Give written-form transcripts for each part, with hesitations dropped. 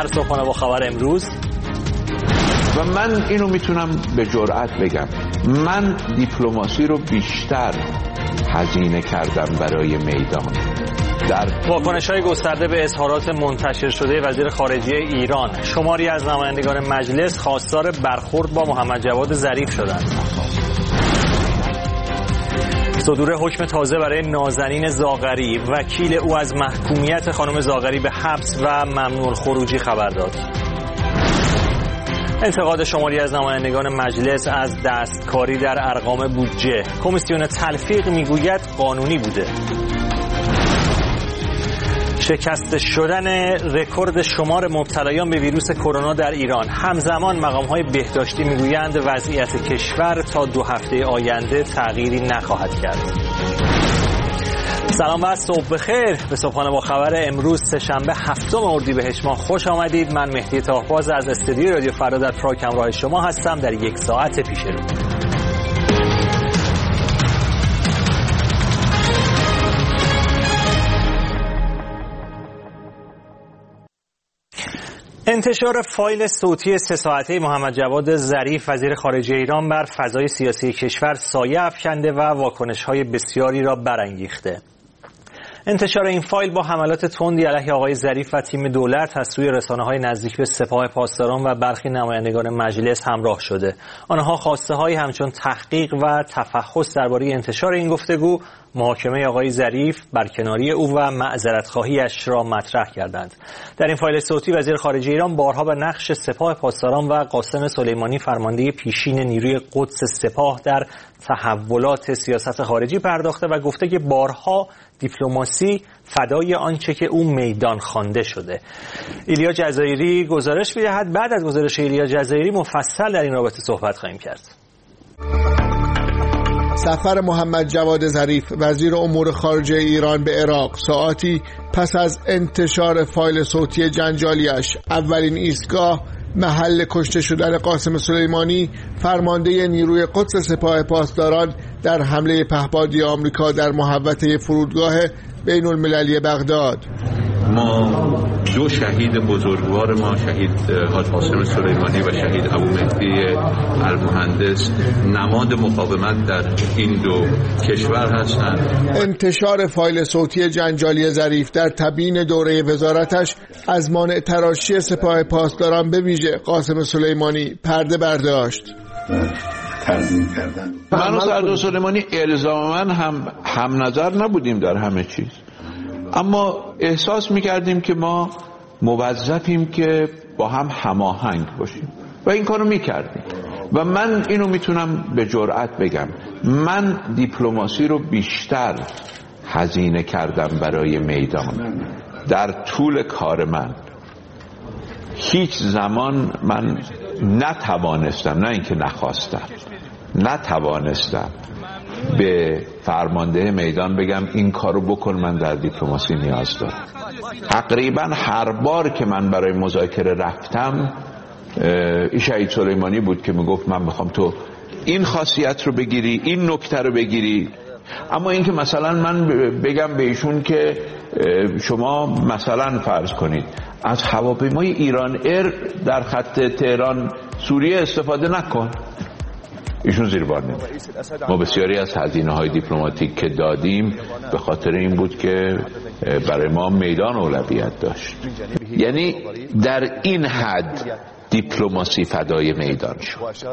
در صبحانه با خبر امروز. و من اینو میتونم به جرئت بگم، من دیپلماسی رو بیشتر هزینه کردم برای میدان. در واکنش‌های گسترده به اظهارات منتشر شده وزیر خارجه ایران، شماری از نمایندگان مجلس خواستار برخورد با محمد جواد ظریف شدند. صدور حکم تازه برای نازنین زاغری، وکیل او از محکومیت خانم زاغری به حبس و ممنوع الخروجی خبر داد. انتقاد شماری از نمایندگان مجلس از دستکاری در ارقام بودجه، کمیسیون تلفیق میگوید قانونی بوده. شکست شدن رکورد شمار مبتلایان به ویروس کرونا در ایران، همزمان مقام‌های بهداشتی میگویند وضعیت کشور تا 2 هفته آینده تغییری نخواهد کرد. سلام و صبح بخیر. به صبحانه با خبر امروز سه‌شنبه 7 اردیبهشت ماه خوش آمدید. من مهدی طاه‌باز از استودیوی رادیو فردا در پراگ همراه شما هستم در یک ساعت پیش رو. انتشار فایل صوتی 3 ساعته محمد جواد ظریف وزیر خارجه ایران بر فضای سیاسی کشور سایه افکنده و واکنش‌های بسیاری را برانگیخته. انتشار این فایل با حملات تندی علیه آقای ظریف و تیم دولت از سوی رسانه‌های نزدیک به سپاه پاسداران و برخی نمایندگان مجلس همراه شده. آنها خواسته‌هایی همچون تحقیق و تفحص درباره انتشار این گفتگو، محاکمه آقای ظریف، برکناری او و معذرت‌خواهی‌اش را مطرح کردند. در این فایل صوتی وزیر خارجه ایران بارها به نقش سپاه پاسداران و قاسم سلیمانی فرمانده پیشین نیروی قدس سپاه در تحولات سیاست خارجی پرداخته و گفته که بارها دیپلماسی فدای آنچه که او میدان خوانده شده. ایلیا جزایری گزارش می‌دهد. بعد از گزارش ایلیا جزایری مفصل در این رابطه صحبت خواهیم کرد. سفر محمد جواد ظریف وزیر امور خارجه ایران به عراق ساعتی پس از انتشار فایل صوتی جنجالیش، اولین ایستگاه محل کشته شدن قاسم سلیمانی فرمانده نیروی قدس سپاه پاسداران در حمله پهپادی آمریکا در محوطه فرودگاه بین المللی بغداد. ما 2 شهید بزرگوار ما، شهید حاج قاسم سلیمانی و شهید ابو مهدی المهندس، نماد مقاومت در این 2 کشور هستند. انتشار فایل صوتی جنجالی ظریف در تبیین دوره وزارتش از مانع تراشی سپاه پاسداران به ویژه قاسم سلیمانی پرده برداشت. من و سردار سلیمانی الزاما هم نظر نبودیم در همه چیز، اما احساس می‌کردیم که ما موظفیم که با هم هماهنگ باشیم و این کارو می‌کردیم. و من اینو میتونم به جرئت بگم، من دیپلماسی رو بیشتر هزینه کردم برای میدان. در طول کار من هیچ زمان من نتوانستم، نه اینکه نخواستم، نتوانستم به فرمانده میدان بگم این کارو بکن، من در دیپلماسی نیاز دارم. تقریبا هر بار که من برای مذاکره رفتم، شهید سلیمانی بود که میگفت من میخوام تو این خاصیت رو بگیری، این نکته رو بگیری. اما اینکه مثلا من بگم به ایشون که شما مثلا فرض کنید از هواپیمای ایران ایر در خط تهران سوریه استفاده نکن، ایشون زیر بار نمیره. ما بسیاری از هزینه‌های دیپلماتیک که دادیم به خاطر این بود که برای ما میدان اولویت داشت. یعنی در این حد دیپلماسی فدای میدان شد.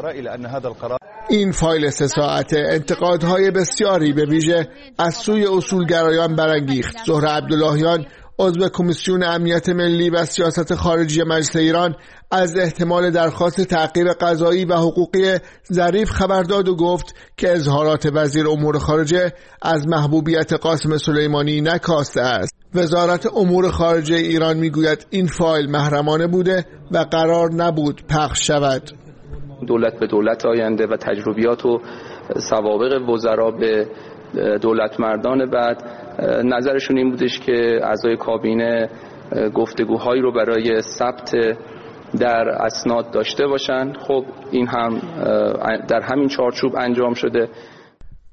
این فایل 3 ساعته انتقادهای بسیاری به ویژه از سوی اصولگرایان برانگیخت. زهره عبداللهیان، عضو کمیسیون امنیت ملی و سیاست خارجی مجلس ایران، از احتمال درخواست تعقیب قضایی و حقوقی ظریف خبر داد و گفت که اظهارات وزیر امور خارجه از محبوبیت قاسم سلیمانی نکاسته است. وزارت امور خارجه ایران میگوید این فایل محرمانه بوده و قرار نبود پخش شود. دولت به دولت آینده و تجربیات و سوابق وزرا به دولت مردان بعد نظرشون این بودش که اعضای کابینه گفتگوهایی رو برای ثبت در اسناد داشته باشن. خب این هم در همین چارچوب انجام شده.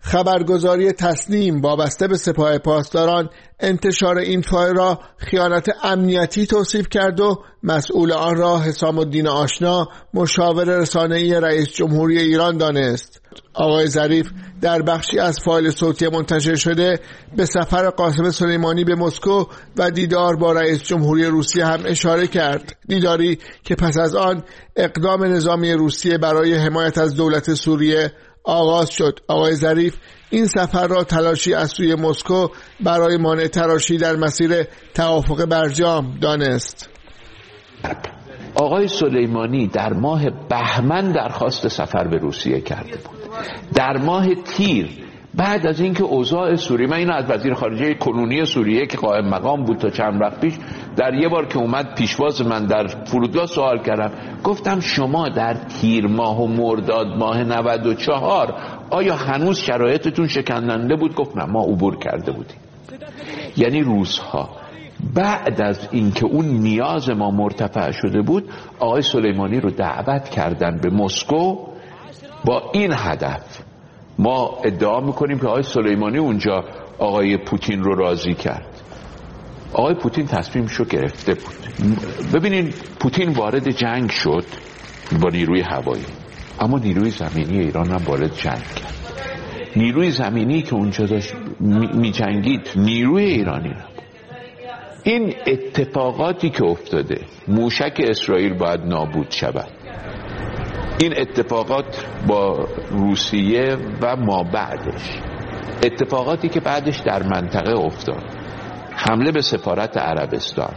خبرگزاری تسنیم وابسته به سپاه پاسداران انتشار این فایل را خیانت امنیتی توصیف کرد و مسئول آن را حسام الدین آشنا مشاور رسانه‌ای رئیس جمهوری ایران دانست. آقای ظریف در بخشی از فایل صوتی منتشر شده به سفر قاسم سلیمانی به مسکو و دیدار با رئیس جمهوری روسیه هم اشاره کرد، دیداری که پس از آن اقدام نظامی روسیه برای حمایت از دولت سوریه آغاز شد. آقای ظریف این سفر را تلاشی از سوی مسکو برای مانع تراشی در مسیر توافق برجام دانست. آقای سلیمانی در ماه بهمن درخواست سفر به روسیه کرده بود. در ماه تیر بعد از اینکه اوضاع سوریه، من اینو از وزیر خارجه کنونی سوریه که قائم مقام بود تا چند وقت پیش، در یه بار که اومد پیشواز من در فرودگاه سوال کردم، گفتم شما در تیر ماه و مرداد ماه 94 آیا هنوز شرایطتون شکننده بود؟ گفت نه، ما عبور کرده بودیم. یعنی روزها بعد از اینکه اون نیاز ما مرتفع شده بود، آقای سلیمانی رو دعوت کردن به مسکو با این هدف. ما ادعا میکنیم که آقای سلیمانی اونجا آقای پوتین رو راضی کرد. آقای پوتین تصمیمشو گرفته بود. ببینین پوتین وارد جنگ شد با نیروی هوایی، اما نیروی زمینی ایران هم وارد جنگ کرد. نیروی زمینی که اونجا داشت می‌جنگید نیروی ایرانی نبود. این اتفاقاتی که افتاده، موشک اسرائیل باید نابود شود، این اتفاقات با روسیه و ما بعدش، اتفاقاتی که بعدش در منطقه افتاد، حمله به سفارت عربستان،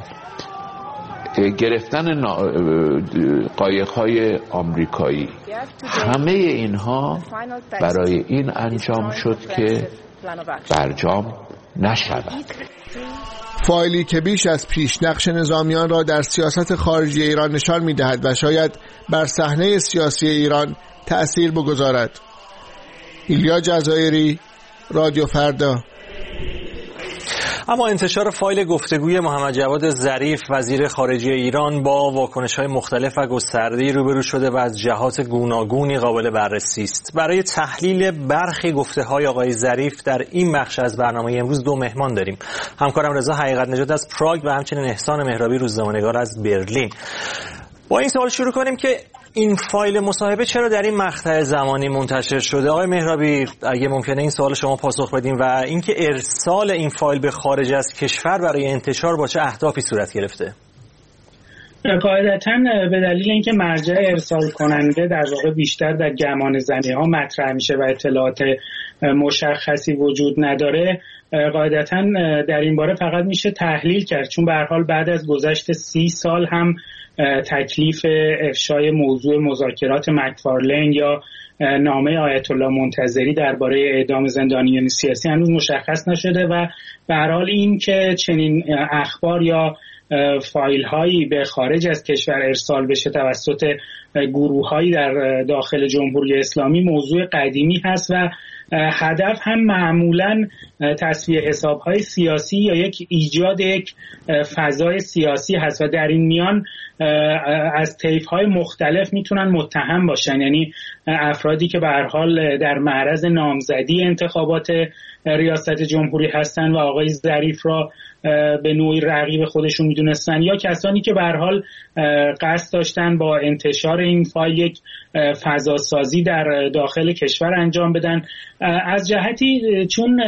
گرفتن قایق‌های آمریکایی، همه اینها برای این انجام شد که برجام نشود. فایلی که بیش از پیش نقش نظامیان را در سیاست خارجی ایران نشان می‌دهد و شاید بر صحنه سیاسی ایران تأثیر بگذارد. ایلیا جزایری، رادیو فردا. اما انتشار فایل گفتگوی محمد جواد ظریف وزیر خارجه ایران با واکنش‌های مختلف و گسترده‌ای روبرو شده و از جهات گوناگونی قابل بررسی است. برای تحلیل برخی گفته‌های آقای ظریف در این بخش از برنامه امروز دو مهمان داریم. همکارم رضا حقیقت نژاد از پراگ و همچنین احسان مهرابی روزنامه‌نگار از برلین. با این سوال شروع کنیم که این فایل مصاحبه چرا در این مقطع زمانی منتشر شده؟ آقای مهرابی اگه ممکنه این سوال شما پاسخ بدین و اینکه ارسال این فایل به خارج از کشور برای انتشار با چه اهدافی صورت گرفته؟ قاعدتاً به دلیل اینکه مرجع ارسال کننده در واقع بیشتر در گمانه‌زنی‌ها مطرح میشه و اطلاعات مشخصی وجود نداره، قاعدتاً در این باره فقط میشه تحلیل کرد، چون به هر حال بعد از گذشت 30 سال هم تکلیف افشای موضوع مذاکرات مکفارلین یا نامه آیت الله منتظری درباره اعدام زندانیان سیاسی هنوز مشخص نشده و به هر حال این که چنین اخبار یا فایل هایی به خارج از کشور ارسال بشه توسط گروه هایی در داخل جمهوری اسلامی موضوع قدیمی هست و هدف هم معمولاً تسویه حساب‌های سیاسی یا ایجاد یک فضای سیاسی هست و در این میان از طیف‌های مختلف میتونن متهم باشن، یعنی افرادی که به هر حال در معرض نامزدی انتخابات ریاست جمهوری هستن و آقای ظریف را به نوعی رقیب خودشون میدونستن، یا کسانی که به هر حال قصد داشتن با انتشار این فایل یک فضا سازی در داخل کشور انجام بدن. از جهتی چون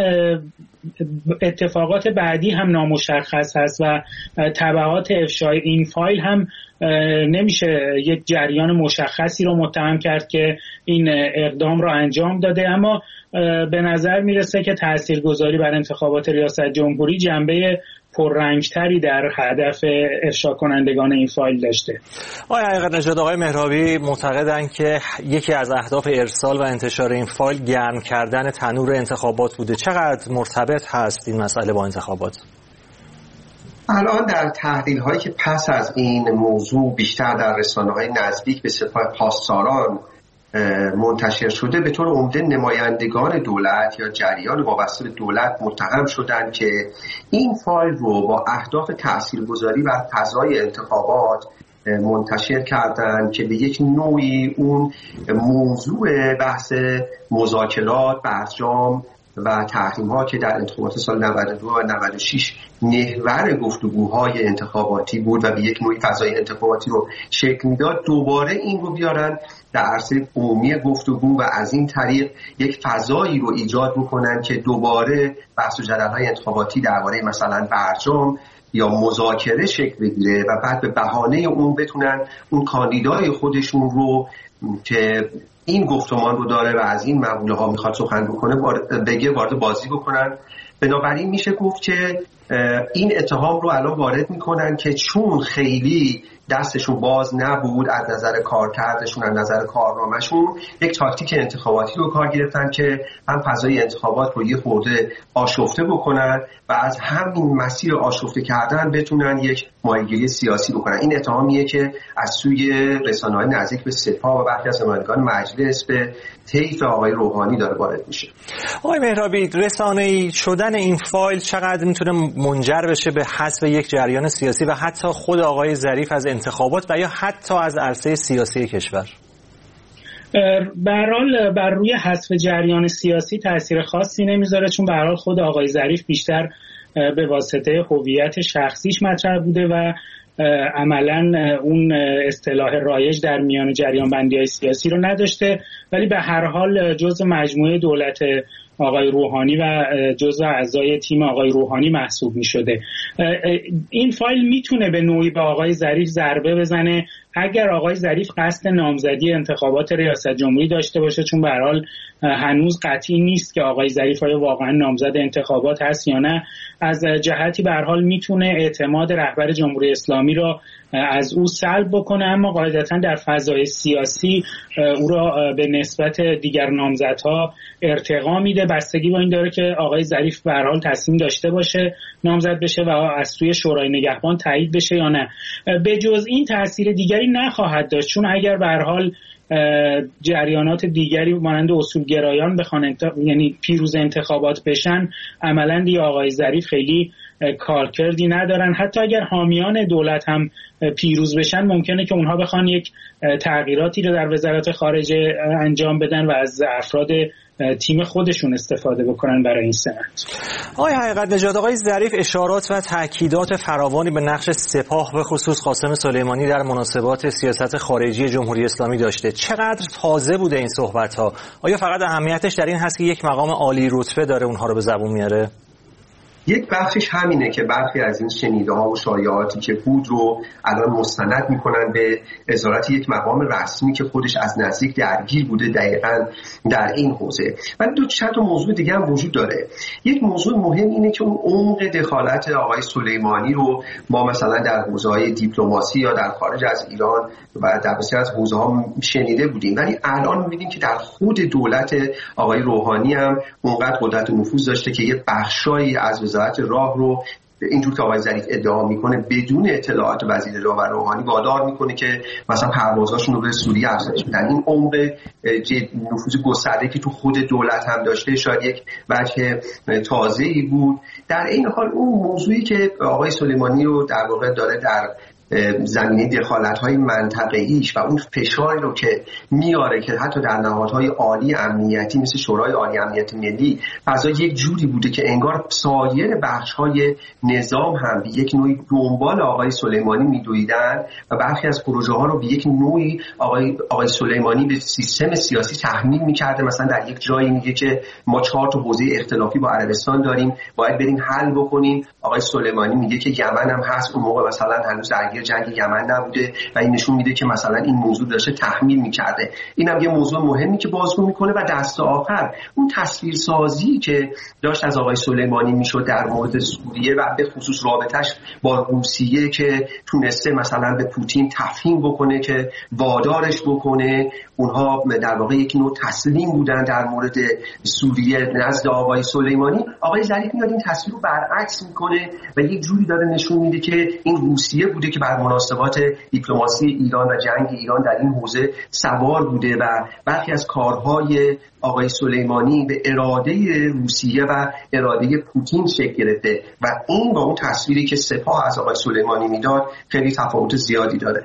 اتفاقات بعدی هم نامشخص هست و تبعات افشای این فایل هم نمیشه یک جریان مشخصی رو متهم کرد که این اقدام را انجام داده، اما به نظر میرسه که تاثیرگذاری بر انتخابات ریاست جمهوری جنبه پررنگتری در هدف افشا کنندگان این فایل داشته. آقای حقیقت نژاد، آقای مهرابی معتقدند که یکی از اهداف ارسال و انتشار این فایل گرم کردن تنور انتخابات بوده. چقدر مرتبط هست این مسئله با انتخابات؟ الان در تحلیل هایی که پس از این موضوع بیشتر در رسانه های نزدیک به سپاه پاسداران منتشر شده، به طور عمده نمایندگان دولت یا جریان وابسته به دولت متهم شدند که این فایل رو با اهداف تاثیرگذاری بر فضای انتخابات منتشر کردن که به یک نوعی اون موضوع بحث مذاکرات، برجام و تحریم‌ها که در انتخابات سال 92 و 96 محور گفتگوهای انتخاباتی بود و به یک نوعی فضای انتخاباتی رو شکل میداد، دوباره این رو بیارن در عرصه عمومی گفتگو و از این طریق یک فضایی رو ایجاد میکنن که دوباره بحث و جدل‌های انتخاباتی درباره مثلا برجام یا مذاکره شکل بگیره و بعد به بهانه اون بتونن اون کاندیدای خودشون رو که این گفتمان رو داره و از این مقوله ها میخواد سخن بکنه بگه وارد بازی بکنن. بنابراین میشه گفت که این اتهام رو الان وارد میکنن که چون خیلی دستشون باز نبود از نظر کارکردشون، از نظر کارنامه‌شون، یک تاکتیک انتخاباتی رو کار گرفتن که هم فضای انتخابات رو یه خورده آشفته بکنن و از همین مسیر آشفته کردن بتونن یک ماهیگیری سیاسی بکنن. این اتهامیه که از سوی رسانه‌های نزدیک به سپاه و برخی از نمایندگان مجلس به طیف آقای روحانی داره وارد میشه. آقای مهرابی، رسانه‌ای شدن این فایل چقدر میتونه منجر بشه به حذف یک جریان سیاسی و حتی خود آقای ظریف از انتخابات و یا حتی از عرصه سیاسی کشور؟ به هر حال بر روی حذف جریان سیاسی تاثیر خاصی نمیذاره، چون به هر حال خود آقای ظریف بیشتر به واسطه هویت شخصیش مطرح بوده و عملاً اون اصطلاح رایج در میان جریان بندی‌های سیاسی رو نداشته، ولی به هر حال جزء مجموعه دولت آقای روحانی و جزء اعضای تیم آقای روحانی محسوب می شده. این فایل میتونه به نوعی به آقای ظریف ضربه بزنه اگر آقای ظریف قصد نامزدی انتخابات ریاست جمهوری داشته باشه، چون به هر حال هنوز قطعی نیست که آقای ظریف آیا واقعا نامزد انتخابات هست یا نه. از جهتی به هر حال میتونه اعتماد رهبر جمهوری اسلامی را از او سلب بکنه، اما قاعدتا در فضای سیاسی او را به نسبت دیگر نامزدها ارتقا میده. بستگی با این داره که آقای ظریف به هر حال تصمیم داشته باشه نامزد بشه و از سوی شورای نگهبان تایید بشه یا نه. به جز این تاثیر دیگری نخواهد داشت، چون اگر به هر حال جریانات دیگری مانند اصولگرایان بخوان یعنی پیروز انتخابات بشن، عملاً دیگه آقای ظریف خیلی کارکردی ندارن. حتی اگر حامیان دولت هم پیروز بشن ممکنه که اونها بخوان یک تغییراتی رو در وزارت خارجه انجام بدن و از افراد تیم خودشون استفاده بکنن برای این سمت. آقای حقیقت نژاد، آقای ظریف اشارات و تاکیدات فراوانی به نقش سپاه به خصوص قاسم سلیمانی در مناسبات سیاست خارجی جمهوری اسلامی داشته. چقدر تازه بوده این صحبت‌ها؟ آیا فقط اهمیتش در این هست که یک مقام عالی رتبه داره اونها رو به زبون میاره؟ یک بخشش همینه که برخی از این شنیده ها و شایعاتی که بود رو الان مستند میکنن به ازارت یک مقام رسمی که خودش از نزدیک درگیر بوده دقیقاً در این حوزه. ولی دو چند تا موضوع دیگه هم وجود داره. یک موضوع مهم اینه که اون عمق دخالت آقای سلیمانی رو ما مثلا در حوزه‌های دیپلماسی یا در خارج از ایران و در بسیاری از حوزه‌ها شنیده بودیم، ولی الان می‌بینیم که در خود دولت آقای روحانی هم اونقدر قدرت و نفوذ داشته که یه بخشایی از وزارت راه رو اینجور که آقای ظریف ادعا میکنه بدون اطلاعات وزیر راه و روحانی وادار میکنه که مثلا پروازهاشون رو به سوریه افزایش بدن. این عمق نفوذ گسترده که تو خود دولت هم داشته شاید یک وجه تازه‌ای بود. در این حال اون موضوعی که آقای سلیمانی رو در واقع داره در زمینه دخالت‌های منطقه‌ایش و اون فشاری رو که میاره که حتی در نهادهای عالی امنیتی مثل شورای عالی امنیت ملی فضا یک جوری بوده که انگار سایر بخش‌های نظام هم به یک نوعی دنبال آقای سلیمانی میدویدن و برخی از پروژه‌ها رو به یک نوعی آقای سلیمانی به سیستم سیاسی تحمیل می‌کرده. مثلا در یک جایی میگه که ما 4 تا حوزه اختلافی با عربستان داریم، باید بریم حل بکنیم. آقای سلیمانی میگه که یمن هم هست، اون موقع مثلا هنوز درگیر جنگ یمن نبوده و این نشون میده که مثلا این موضوع داشته تحمیل میکرده. اینم یه موضوع مهمی که بازگو میکنه. و دست آخر اون تصویرسازی که داشت از آقای سلیمانی میشد در مورد سوریه و به خصوص رابطش با روسیه که تونسته مثلا به پوتین تفهیم بکنه که وادارش بکنه، اونها در واقع یک نوع تسلیم بودن در مورد سوریه نزد آقای سلیمانی. آقای ظریف میاد این تصویر رو برعکس میکنه و یک جوری داره نشون میده که این روسیه بوده که بر مناسبات دیپلماسی ایران و جنگ ایران در این حوزه سوار بوده و برخی از کارهای آقای سلیمانی به اراده روسیه و اراده پوتین شکل گرفته و این با اون تصویری که سپاه از آقای سلیمانی میداد خیلی تفاوت زیادی داره.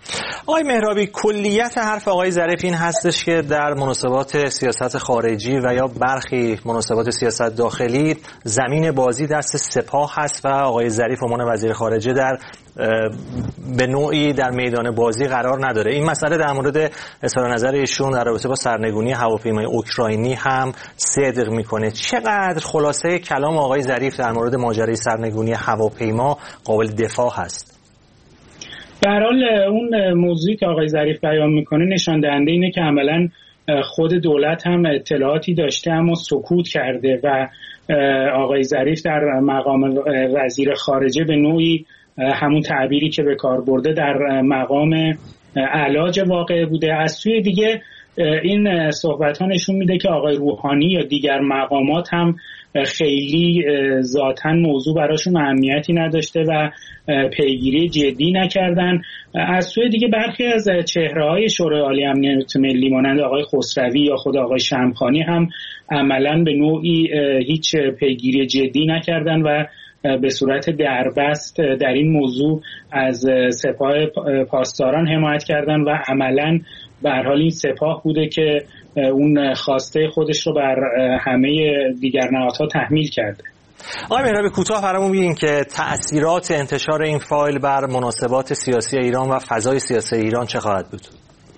آقای مهرابی، کلیت حرف آقای ظریف این هستش که در مناسبات سیاست خارجی و یا برخی مناسبات سیاست داخلی زمین بازی دست سپاه هست و آقای ظریف عنوان وزیر خارجه به نوعی در میدان بازی قرار نداره. این مسئله در مورد اظهار نظر ایشون در رابطه با سرنگونی هواپیمای اوکراینی هم صدق میکنه. چقدر خلاصه کلام آقای ظریف در مورد ماجرای سرنگونی هواپیما قابل دفاع هست؟ به هر حال اون موضوعی که آقای ظریف بیان میکنه نشان دهنده اینه که عملاً خود دولت هم اطلاعاتی داشته اما سکوت کرده و آقای ظریف در مقام وزیر خارجه به نوعی همون تعبیری که به کار برده در مقام علاج واقع بوده. از سوی دیگه این صحبت ها نشون میده که آقای روحانی یا دیگر مقامات هم خیلی ذاتاً موضوع براشون اهمیتی نداشته و پیگیری جدی نکردن. از سوی دیگه برخی از چهره‌های شورای عالی امنیت ملی مانند آقای خسروی یا خود آقای شمخانی هم عملاً به نوعی هیچ پیگیری جدی نکردن و به صورت دربست در این موضوع از سپاه پاسداران حمایت کردن و عملاً به هر حال این سپاه بوده که اون خواسته خودش رو بر همه دیگر نهادها تحمیل کرده. آقای مهرابی، کوتاه برامون بگین که تأثیرات انتشار این فایل بر مناسبات سیاسی ایران و فضای سیاسی ایران چه خواهد بود؟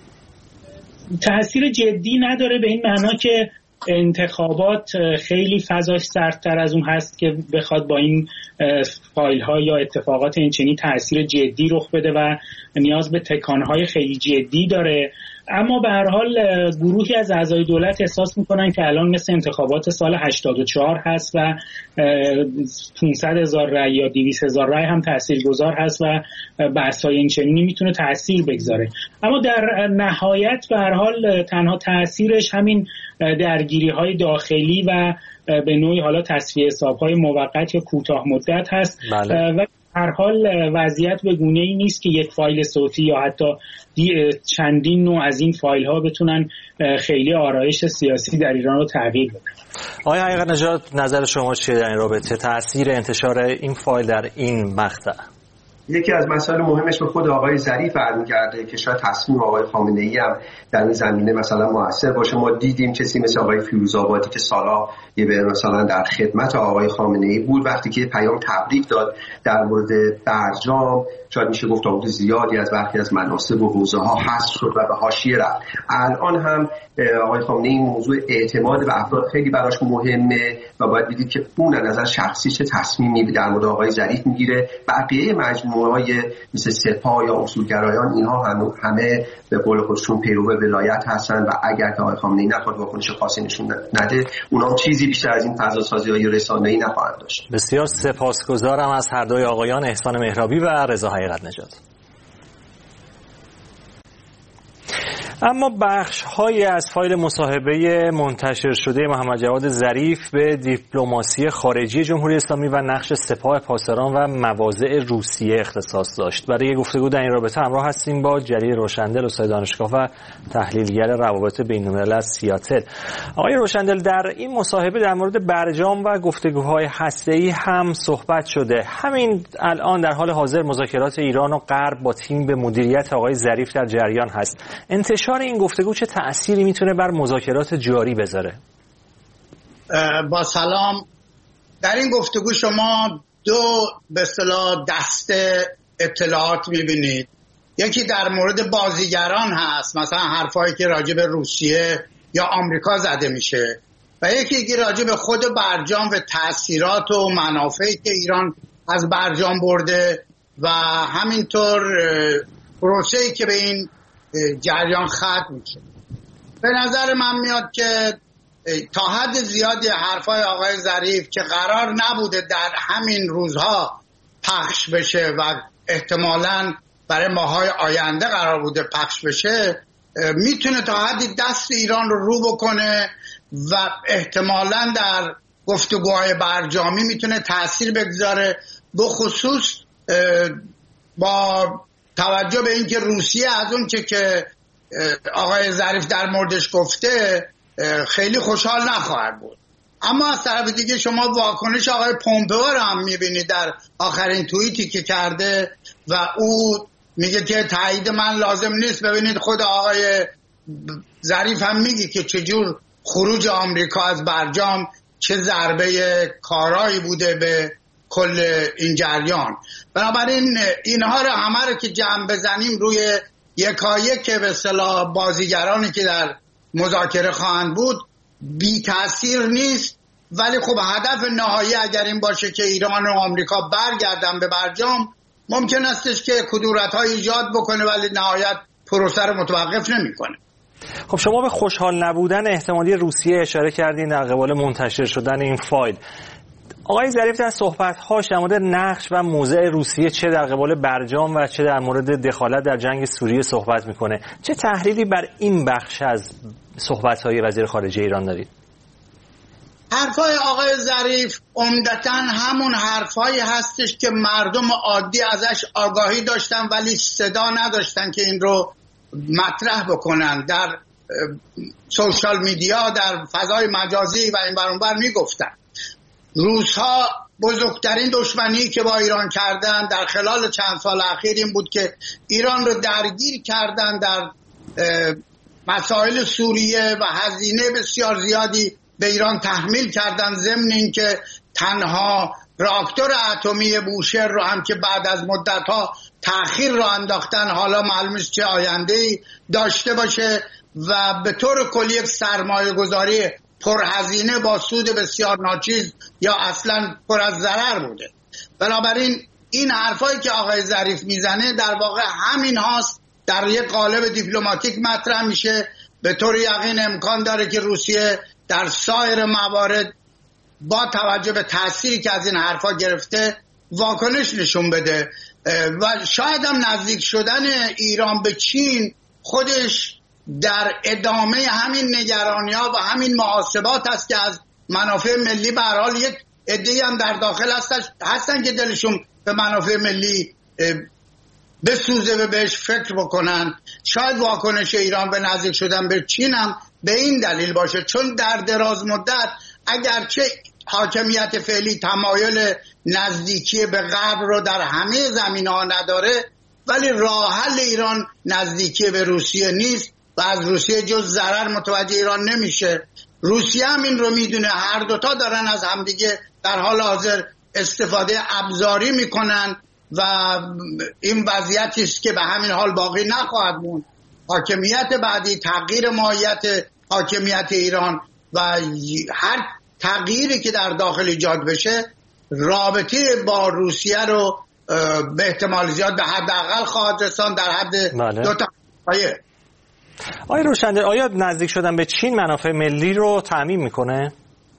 تأثیر جدی نداره به این معنا که انتخابات خیلی فضاش سردتر از اون هست که بخواد با این فایل ها یا اتفاقات اینچنین تأثیر جدی رخ بده و نیاز به تکانهای خیلی جدی داره. اما به هر حال گروهی از اعضای دولت احساس میکنن که الان مثل انتخابات سال 84 هست و 500,000 رای یا 200,000 رای هم تاثیرگذار هست و بحث‌های اینچنینی میتونه تاثیر بگذاره. اما در نهایت به هر حال تنها تاثیرش همین درگیری‌های داخلی و به نوعی حالا تصفیه حساب‌های موقت یا کوتاه مدت هست. بله. و هر حال وضعیت به گونه‌ای نیست که یک فایل صوتی یا حتی چندین نوع از این فایل ها بتونن خیلی آرایش سیاسی در ایران رو تغییر بدن. آقای حقیقت نژاد، نظر شما چیه در این رابطه؟ تأثیر انتشار این فایل در این مقطع؟ یکی از مسائل مهمش به خود آقای ظریف برمیگرده که شاید تصمیم آقای خامنه‌ای هم در این زمینه مثلا موثر باشه. ما دیدیم کسی مثل آقای فیروزآبادی که سالا مثلا در خدمت آقای خامنه‌ای بود، وقتی که پیام تبریک داد در مورد برجام، شاید میشه گفت حدود زیادی از برخی از مناصب و حوزه ها حذف شد و به حاشیه رفت. الان هم آقای خامنه‌ای این موضوع اعتماد به افراد خیلی براش مهمه و باید دیدید که اون از نظر شخصی چه تصمیمی در مورد آقای ظریف میگیره. بقیه مجموعه‌های مثل سپاه یا اصولگرایان اینها همه به قول خودشون پیرو ولایت هستن و اگر که آقای خامنه‌ای نخواد واکنش خاصی نشون نده، اونها چیزی بیشتر از این فضاسازی‌های رسانه‌ای نخواهند داشت. بسیار سپاسگزارم از هر دوی آقایان، احسان مهرابی و رضا حقیقت نژاد. اما بخش‌هایی از فایل مصاحبه منتشر شده محمد جواد ظریف به دیپلماسی خارجی جمهوری اسلامی و نقش سپاه پاسداران و مواضع روسیه اختصاص داشت. برای گفتگو در این رابطه همراه هستیم با جلیل روشندل، استاد دانشگاه و تحلیلگر روابط بین‌الملل از سیاتل. آقای روشندل، در این مصاحبه در مورد برجام و گفتگوهای هسته‌ای هم صحبت شده. همین الان در حال حاضر مذاکرات ایران و غرب با تیم به مدیریت آقای ظریف در جریان هست. انتشار این گفتگو چه تأثیری میتونه بر مذاکرات جاری بذاره؟ با سلام. در این گفتگو شما دو به اصطلاح دسته اطلاعات میبینید. یکی در مورد بازیگران هست، مثلا حرفایی که راجع به روسیه یا آمریکا زده میشه، و یکی راجع به خود برجام و تأثیرات و منافعی که ایران از برجام برده و همینطور پروسه‌ای که به این جریان ختم میشه. به نظر من میاد که تا حد زیادی حرفای آقای ظریف که قرار نبوده در همین روزها پخش بشه و احتمالاً برای ماهای آینده قرار بوده پخش بشه، میتونه تا حدی دست ایران رو بکنه و احتمالاً در گفتگوهای برجامی میتونه تأثیر بگذاره، به خصوص با توجه به اینکه روسیه از اون که آقای ظریف در موردش گفته خیلی خوشحال نخواهد بود. اما از طرف دیگه شما واکنش آقای پومپئو رو هم میبینید در آخرین توییتی که کرده و او میگه که تایید من لازم نیست. ببینید خود آقای ظریف هم میگه که چجور خروج آمریکا از برجام چه ضربه کارایی بوده به کل این جریان. بنابراین اینها رو همه رو که جمع بزنیم روی یکایک به اصطلاح بازیگرانی که در مذاکره خواهند بود بی تأثیر نیست، ولی خب هدف نهایی اگر این باشه که ایران و آمریکا برگردن به برجام ممکن استش که کدورت‌های ایجاد بکنه ولی نهایت پروسه رو متوقف نمی‌کنه. خب شما به خوشحال نبودن احتمالی روسیه اشاره کردین در قبال منتشر شدن این فایل. آقای ظریف در صحبت‌هاش در مورد نقش و موضع روسیه چه در قبال برجام و چه در مورد دخالت در جنگ سوریه صحبت می‌کنه. چه تحلیلی بر این بخش از صحبت‌های وزیر خارجه ایران دارید؟ حرفای آقای ظریف عمدتاً همون حرفایی هستش که مردم عادی ازش آگاهی داشتن ولی صدا نداشتن که این رو مطرح بکنن. در سوشال میدیا، در فضای مجازی و این بر اون بر میگفتن روس‌ها بزرگترین دشمنی که با ایران کردن در خلال چند سال اخیر این بود که ایران رو درگیر کردن در مسائل سوریه و هزینه بسیار زیادی به ایران تحمیل کردن، ضمن این که تنها راکتور اتمی بوشهر رو هم که بعد از مدت‌ها تأخیر رو انداختن حالا معلوم است چه آینده‌ای داشته باشه و به طور کلی یک سرمایه‌گذاری پرهزینه با سود بسیار ناچیز یا اصلا پر از ضرر بوده. بنابراین این حرفایی که آقای ظریف میزنه در واقع همین هاست، در یک قالب دیپلماتیک مطرح میشه. به طور یقین امکان داره که روسیه در سایر موارد با توجه به تأثیری که از این حرفا گرفته واکنش نشون بده و شاید هم نزدیک شدن ایران به چین خودش در ادامه همین نگرانی‌ها و همین محاسبات است که از منافع ملی به هر حال یک عده‌ای هم در داخل هستن که دلشون به منافع ملی بسوزه و بهش فکر بکنن. شاید واکنش ایران به نزدیک شدن به چین هم به این دلیل باشه، چون در دراز مدت اگرچه حاکمیت فعلی تمایل نزدیکی به غرب رو در همه زمینه‌ها نداره، ولی راه حل ایران نزدیکی به روسیه نیست و از روسیه جز ضرر متوجه ایران نمیشه. روسیه هم این رو میدونه، هر دوتا دارن از همدیگه در حال حاضر استفاده ابزاری میکنن و این وضعیتی است که به همین حال باقی نخواهد موند. حاکمیت بعدی، تغییر ماهیت حاکمیت ایران و هر تغییری که در داخل ایجاد بشه رابطه با روسیه رو به احتمال زیاد به حداقل خواهد رساند در حد دو تا پایه. آیا روشنده، آیا نزدیک شدن به چین منافع ملی رو تضمین میکنه؟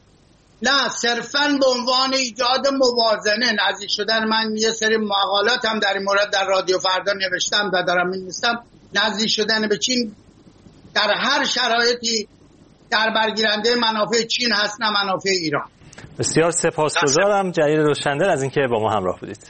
نه، صرفاً به عنوان ایجاد موازنه نزدیک شدن. من یه سری مقالات هم در این مورد در رادیو فردا نوشتم و دارم می‌نویسم. نزدیک شدن به چین در هر شرایطی در برگیرنده منافع چین هست نه منافع ایران. بسیار سپاسگزارم جلیل روشندل از اینکه با ما همراه بودید.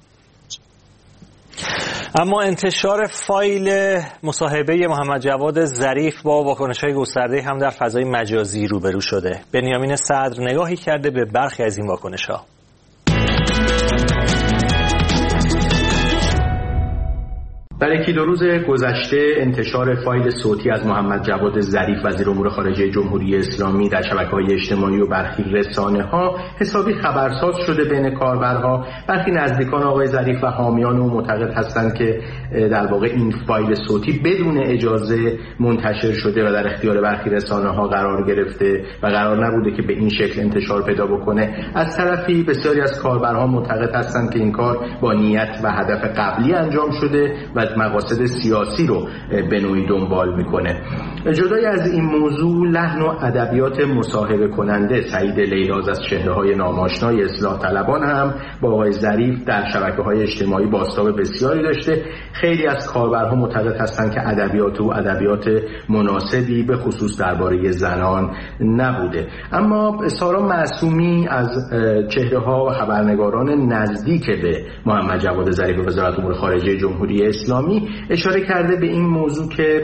اما انتشار فایل مصاحبه محمد جواد ظریف با واکنش‌های گسترده هم در فضای مجازی روبرو شده. بنیامین صدر نگاهی کرده به برخی از این واکنش‌ها. در یکی دو روز گذشته انتشار فایل صوتی از محمد جواد ظریف وزیر امور خارجه جمهوری اسلامی در شبکه‌های اجتماعی و برخی رسانه‌ها حسابی خبرساز شده بین کاربرها. برخی نزدیکان آقای ظریف و حامیان او معتقد هستند که در واقع این فایل صوتی بدون اجازه منتشر شده و در اختیار برخی رسانه‌ها قرار گرفته و قرار نبوده که به این شکل انتشار پیدا بکنه. از طرفی بسیاری از کاربرها معتقد هستند که این کار با نیت و هدف قبلی انجام شده و مقاصد سیاسی رو به نوعی دنبال میکنه. جدای از این موضوع، لحن و ادبیات مصاحبه کننده سعید لیلاز از چهره‌های ناماشنای اصلاح طلبان هم با آقای ظریف در شبکه‌های اجتماعی بازتاب بسیاری داشته. خیلی از کاربرها معتقد هستند که ادبیات او ادبیات مناسبی به خصوص درباره زنان نبوده. اما سارا معصومی از چهره‌ها و خبرنگاران نزدیک به محمد جواد ظریف وزارت امور خارجه جمهوری اسلامی اشاره کرده به این موضوع که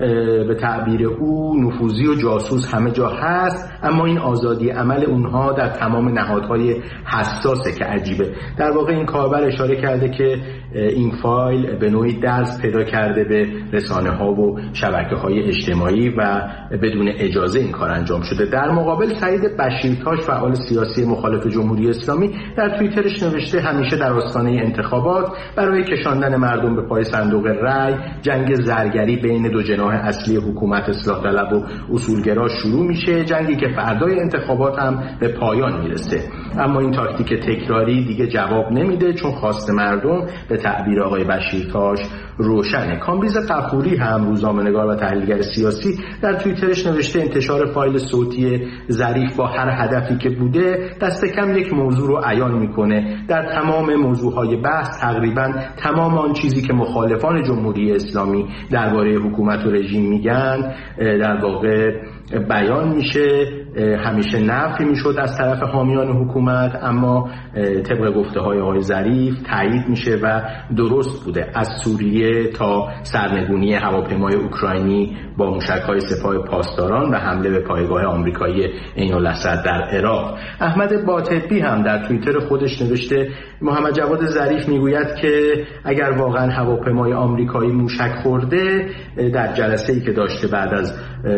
به تعبیر او نفوذی و جاسوس همه جا هست، اما این آزادی عمل اونها در تمام نهادهای حساسه که عجیبه. در واقع این کاربر اشاره کرده که این فایل به نوعی دست پیدا کرده به رسانه ها و شبکه های اجتماعی و بدون اجازه این کار انجام شده. در مقابل سعید بشیرتاش فعال سیاسی مخالف جمهوری اسلامی در توییترش نوشته همیشه در آستانه انتخابات برای کشاندن مردم به پای صندوق رای جنگ زرگری بین دو جناح اصلی حکومت اصلاح طلب و اصولگرا شروع میشه، جنگی که فردای انتخابات هم به پایان میرسه. اما این تاکتیک تکراری دیگه جواب نمیده، چون خواست مردم به تعبیر آقای بشیرتاش روشنه. کامبیز غفوری هم روزنامه‌نگار و تحلیلگر سیاسی در توییترش نوشته انتشار فایل صوتی ظریف با هر هدفی که بوده دست کم یک موضوع رو عیان میکنه. در تمام موضوعهای بحث تقریبا تمام آن چیزی که مخالفان جمهوری اسلامی درباره حکومت و رژیم میگن در واقع بیان میشه. همیشه نفی میشد از طرف حامیان حکومت، اما طبق گفته های آقای ظریف تایید میشه و درست بوده. از سوریه تا سرنگونی هواپیمای اوکراینی با موشک‌های سپاه پاسداران و حمله به پایگاه آمریکایی عین الاسد در عراق. احمد باطبی هم در توییتر خودش نوشته محمد جواد ظریف میگوید که اگر واقعا هواپیمای آمریکایی موشک خورده، در جلسه‌ای که داشته بعد از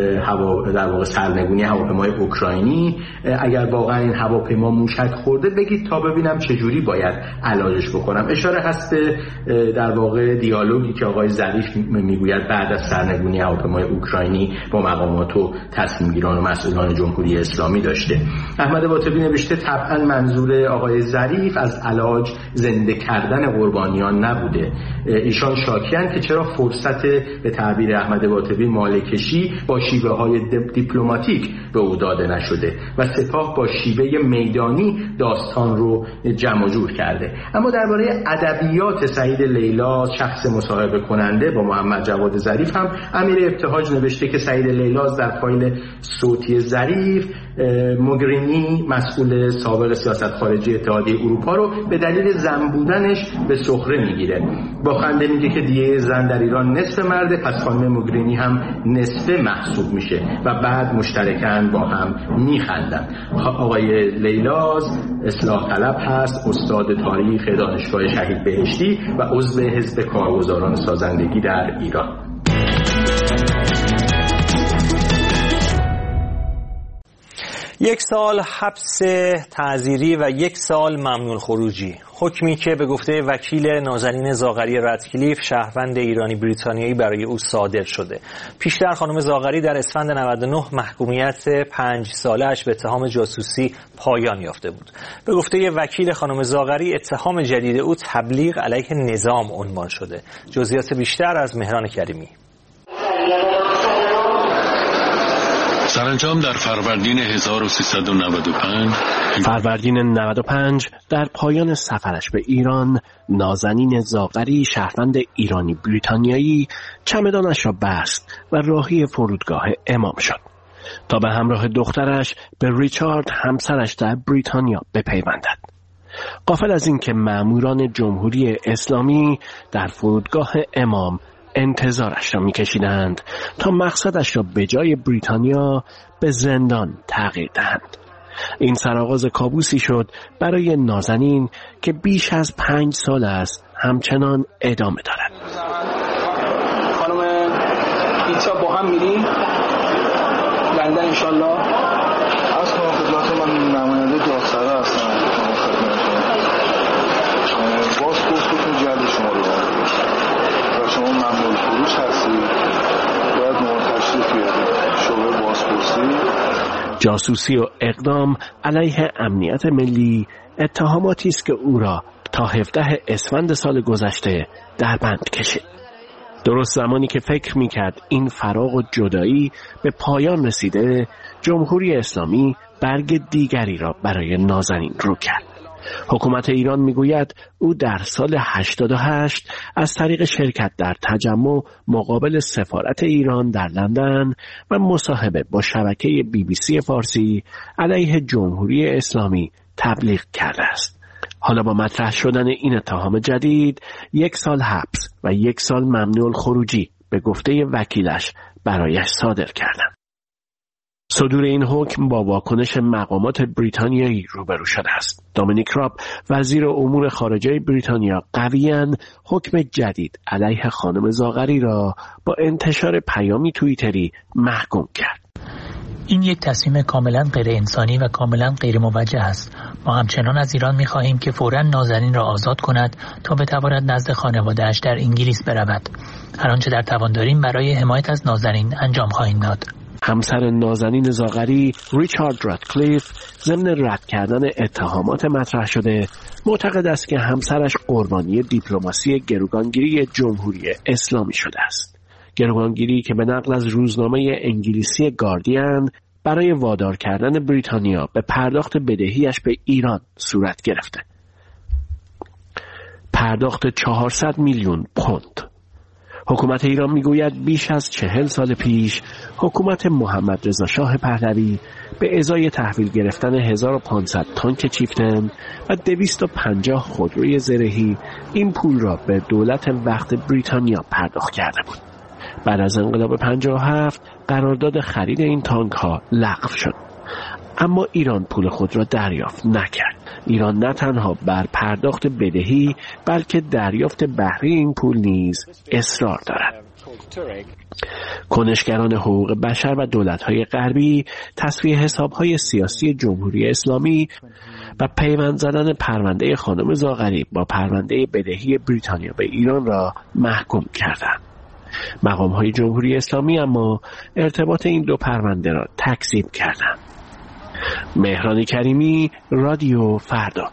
در واقع سرنگونی هواپیمای اوکراینی، اگر واقعا این هواپیما موشک خورده بگید تا ببینم چجوری باید علاجش بکنم. اشاره هست به در واقع دیالوگی که آقای ظریف میگوید بعد از سرنگونی هواپیمای اوکراینی با مقامات و تصمیمگیران و مسئولان جمهوری اسلامی داشته. احمد باطبی نوشته طبعا منظور آقای ظریف از علاج زنده کردن قربانیان نبوده. ایشان شاکیان که چرا فرصت به تعبیر احمد باطبی مالکشی با شیوه های دیپلماتیک به او داده نشده و سپاه با شیوه میدانی داستان رو جمع جور کرده. اما درباره ادبیات سعید لیلاز، شخص مصاحبه کننده با محمد جواد ظریف، هم امیر ابتهاج نوشته که سعید لیلاز در فایل صوتی ظریف موگرینی مسئول سابق سیاست خارجی اتحادیه اروپا رو به دلیل زن بودنش به سخره میگیره. با خنده میگه که دیگه زن در ایران نصف مرده، پس خانم موگرینی هم نصف محسوب میشه و بعد مشترکاً با هم میخندن. آقای لیلاز اصلاح طلب هست، استاد تاریخ دانشگاه شهید بهشتی و عضو حزب کارگزاران سازندگی در ایران. 1 سال حبس تعزیری و 1 سال ممنوع خروجی، حکمی که به گفته وکیل نازنین زاغری رادکلیف شهروند ایرانی بریتانیایی برای او صادر شده. پیشتر خانم زاغری در اسفند 99 محکومیت 5 ساله‌اش به اتهام جاسوسی پایان یافته بود. به گفته وکیل خانم زاغری اتهام جدید او تبلیغ علیه نظام عنوان شده. جزئیات بیشتر از مهران کریمی. سرانجام در فروردین 1395 در پایان سفرش به ایران، نازنین زاغری شهروند ایرانی بریتانیایی چمدانش را بست و راهی فرودگاه امام شد تا به همراه دخترش به ریچارد همسرش در بریتانیا بپیوندد. غافل از اینکه ماموران جمهوری اسلامی در فرودگاه امام انتظارش را می‌کشیدند تا مقصدش را به جای بریتانیا به زندان تغییر دهند. این سرآغاز کابوسی شد برای نازنین که بیش از 5 سال است همچنان ادامه دارد. خانم پیتزا با هم میریم لندن انشالله. از خدمت من نماینده دادسرا هستم. باز گفتتون جلد شما رو شما ممنوع فروش هستید، باید تشریف بیارید شعبه بازپرسی. جاسوسی و اقدام علیه امنیت ملی اتهاماتی است که او را تا 17 اسفند سال گذشته در بند کشید. درست زمانی که فکر می‌کرد این فراق و جدایی به پایان رسیده، جمهوری اسلامی برگ دیگری را برای نازنین رو کرد. حکومت ایران میگوید او در سال 88 از طریق شرکت در تجمع مقابل سفارت ایران در لندن و مصاحبه با شبکه BBC فارسی علیه جمهوری اسلامی تبلیغ کرده است. حالا با مطرح شدن این اتهام جدید 1 سال حبس و 1 سال ممنوع الخروجی به گفته وکیلش برایش صادر کردند. صدور این حکم با واکنش مقامات بریتانیایی روبرو شده است. دامینیک راب وزیر امور خارجه بریتانیا قویاً حکم جدید علیه خانم زاغری را با انتشار پیامی توییتری محکوم کرد. این یک تصمیم کاملا غیر انسانی و کاملا غیر موجه است. ما همچنان از ایران می‌خواهیم که فوراً نازنین را آزاد کند تا بتواند نزد خانواده‌اش در انگلیس برود. هر آنچه در توان داریم برای حمایت از نازنین انجام خواهیم داد. همسر نازنین زاغری ریچارد رادکلیف ضمن رد کردن اتهامات مطرح شده معتقد است که همسرش قربانی دیپلماسی گروگانگیری جمهوری اسلامی شده است. گروگانگیری که به نقل از روزنامه انگلیسی گاردین برای وادار کردن بریتانیا به پرداخت بدهیش به ایران صورت گرفته. پرداخت 400 میلیون پوند. حکومت ایران میگوید بیش از 40 سال پیش حکومت محمد رضا شاه پهلوی به ازای تحویل گرفتن 1500 تانک چیفتن و 250 خودروی زرهی این پول را به دولت وقت بریتانیا پرداخت کرده بود. بعد از انقلاب 57 قرارداد خرید این تانک ها لغو شد. اما ایران پول خود را دریافت نکرد. ایران نه تنها بر پرداخت بدهی بلکه دریافت بهره این پول نیز اصرار دارد. کنشگران حقوق بشر و دولت‌های غربی تصفیه حساب‌های سیاسی جمهوری اسلامی و پیوند زدن پرونده خانم زاغری با پرونده بدهی بریتانیا به ایران را محکوم کردند. مقام‌های جمهوری اسلامی اما ارتباط این دو پرونده را تکذیب کردند. مهران کریمی، رادیو فردا.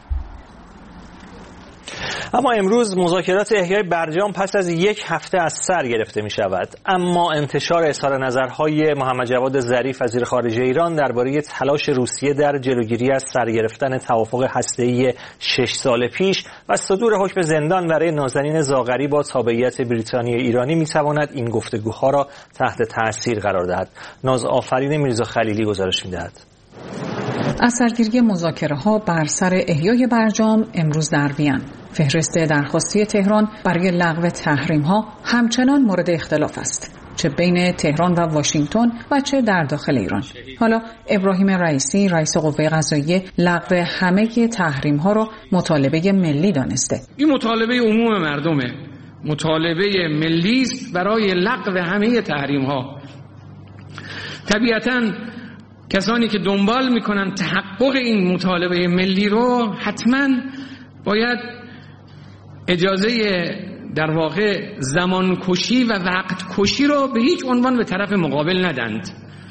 اما امروز مذاکرات احیای برجام پس از یک هفته از سر گرفته می شود. اما انتشار اظهار نظرهای محمد جواد ظریف وزیر خارجه ایران درباره تلاش روسیه در جلوگیری از سر گرفتن توافق هسته‌ای 6 سال پیش و صدور حکم زندان برای نازنین زاغری با تابعیت بریتانیای ایرانی می تواند این گفتگوها را تحت تاثیر قرار دهد. نازآفرین میرزا خلیلی گزارش می دهد. از سرگیری مذاکره‌ها بر سر احیای برجام امروز در وین، فهرست درخواستی تهران برای لغو تحریم‌ها همچنان مورد اختلاف است، چه بین تهران و واشنگتن و چه در داخل ایران. حالا ابراهیم رئیسی رئیس قوه قضاییه لغو همه تحریم‌ها را مطالبه ملی دانسته. این مطالبه عموم مردمه، مطالبه ملی است برای لغو همه تحریم‌ها. طبیعتاً کسانی که دنبال میکنن تحقق این مطالبه ملی رو حتما باید اجازه در واقع زمان کشی و وقت کشی رو به هیچ عنوان به طرف مقابل ندند.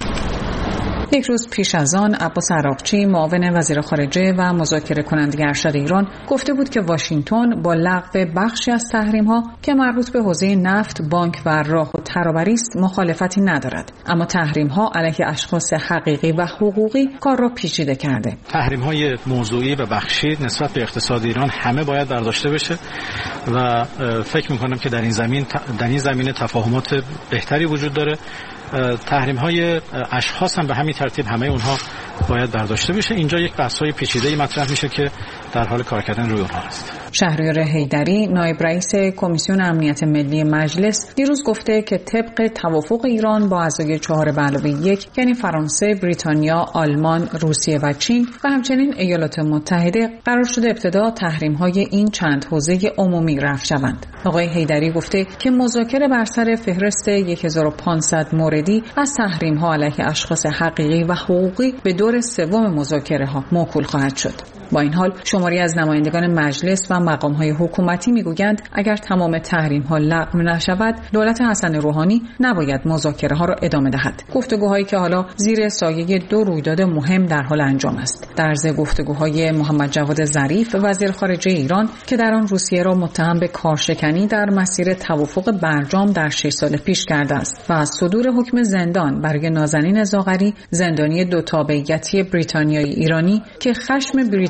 یک روز پیش از آن عباس عراقچی معاون وزیر خارجه و مذاکره کننده ارشد ایران گفته بود که واشنگتن با لغو بخشی از تحریم‌ها که مربوط به حوزه نفت، بانک و راه و ترابری است مخالفتی ندارد، اما تحریم‌ها علیه اشخاص حقیقی و حقوقی کار را پیچیده کرده. تحریم‌های موضوعی و بخشی نسبت به اقتصاد ایران همه باید برداشته بشه و فکر می‌کنم که در این زمینه تفاهمات بهتری وجود داره. تحریم‌های اشخاص هم به همین ترتیب همه اونها باید برداشته بشه. اینجا یک بحث‌های پیچیده‌ای مطرح میشه که در حال کار کردن روی اونها است. شهریار حیدری نایب رئیس کمیسیون امنیت ملی مجلس دیروز گفته که طبق توافق ایران با اعضای 4+1 یعنی فرانسه، بریتانیا، آلمان، روسیه و چین و همچنین ایالات متحده قرار شده ابتدا تحریم‌های این چند حوزه عمومی رفع شوند. آقای حیدری گفته که مذاکره بر سر فهرست 1500 موردی از تحریم‌ها علیه اشخاص حقیقی و حقوقی به دور سوم مذاکره‌ها موکول خواهد شد. با این حال شماری از نمایندگان مجلس و مقام‌های حکومتی می‌گویند اگر تمام تحریم‌ها لغو نشود، دولت حسن روحانی نباید مذاکره‌ها را ادامه دهد. گفتگوهایی که حالا زیر سایه دو رویداد مهم در حال انجام است. در ضمن گفتگوهای محمد جواد ظریف وزیر خارجه ایران که در آن روسیه را متهم به کارشکنی در مسیر توافق برجام در 6 سال پیش کرده است و از صدور حکم زندان برای نازنین زاغری زندانی دو تابعیتی بریتانیایی ایرانی که خشم بریتانیا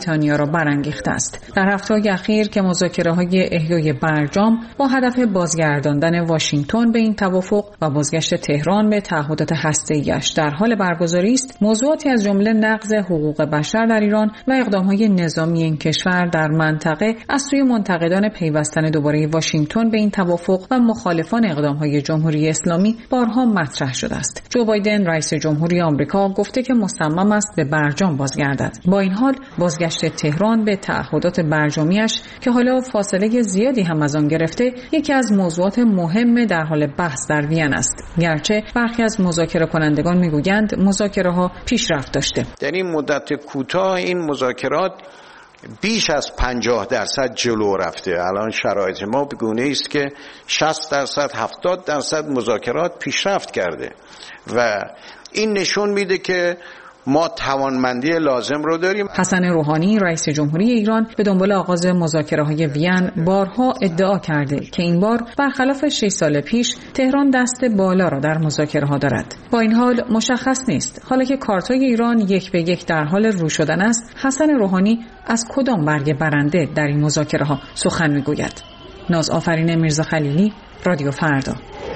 بریتانیا را برانگیخته است. در هفته‌های اخیر که مذاکره‌های احیای برجام با هدف بازگرداندن واشنگتن به این توافق و بازگشت تهران به تعهدات هسته‌ای‌اش در حال برگزاری است، موضوعاتی از جمله نقض حقوق بشر در ایران و اقدام‌های نظامی این کشور در منطقه از سوی منتقدان پیوستن دوباره واشنگتن به این توافق و مخالفان اقدام‌های جمهوری اسلامی بارها مطرح شده است. جو بایدن رئیس جمهوری آمریکا گفته که مصمم است به برجام بازگردد. با این حال بازگشت تهران به تعهدات برجامیش که حالا فاصله زیادی هم از آن گرفته، یکی از موضوعات مهم در حال بحث در وین است. گرچه برخی از مذاکره کنندگان میگویند مذاکره‌ها پیشرفت داشته. در این مدت کوتاه این مذاکرات بیش از 50% جلو رفته. الان شرایط ما به گونه‌ای است که 60%، 70% مذاکرات پیشرفت کرده و این نشون میده که ما توانمندی لازم رو داریم. حسن روحانی رئیس جمهوری ایران به دنبال آغاز مذاکره‌های وین بارها ادعا کرده که این بار برخلاف 6 سال پیش تهران دست بالا را در مذاکره‌ها دارد. با این حال مشخص نیست حالا که کارت‌های ایران یک به یک در حال رو شدن است، حسن روحانی از کدام برگ برنده در این مذاکره‌ها سخن می‌گوید. ناز آفرین میرزا خلیلی، رادیو فردا.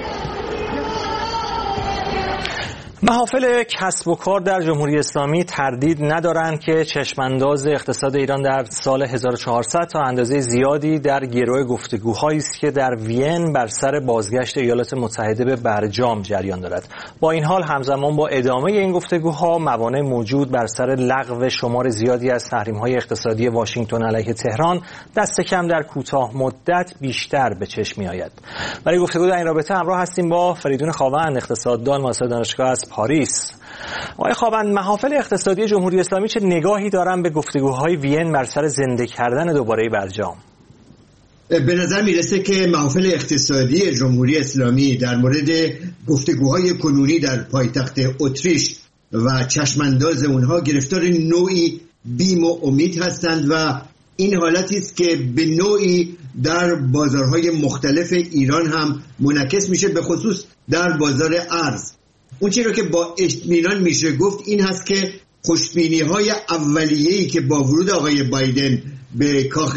محافل کسب و کار در جمهوری اسلامی تردید ندارند که چشمانداز اقتصاد ایران در سال 1400 تا اندازه زیادی در گرو گفتگوهایی است که در وین بر سر بازگشت ایالات متحده به برجام جریان دارد. با این حال همزمان با ادامه این گفتگوها موانع موجود بر سر لغو شمار زیادی از تحریم‌های اقتصادی واشنگتن علیه تهران دست کم در کوتاه مدت بیشتر به چشم می‌آید. برای گفتگو در این رابطه همراه هستیم با فریدون خاوند، اقتصاددان معاصر دانشگاه از پاریس. آقای خاوند، محافل اقتصادی جمهوری اسلامی چه نگاهی دارن به گفتگوهای وین بر سر زنده کردن دوباره برجام؟ به نظر میرسه که محافل اقتصادی جمهوری اسلامی در مورد گفتگوهای کنونی در پایتخت اتریش و چشمانداز اونها گرفتار نوعی بیم و امید هستند و این حالتی است که به نوعی در بازارهای مختلف ایران هم منعکس میشه، به خصوص در بازار ارز. اون چیزی رو که با اطمینان میشه گفت این هست که خوشبینی‌های اولیه‌ای که با ورود آقای بایدن به کاخ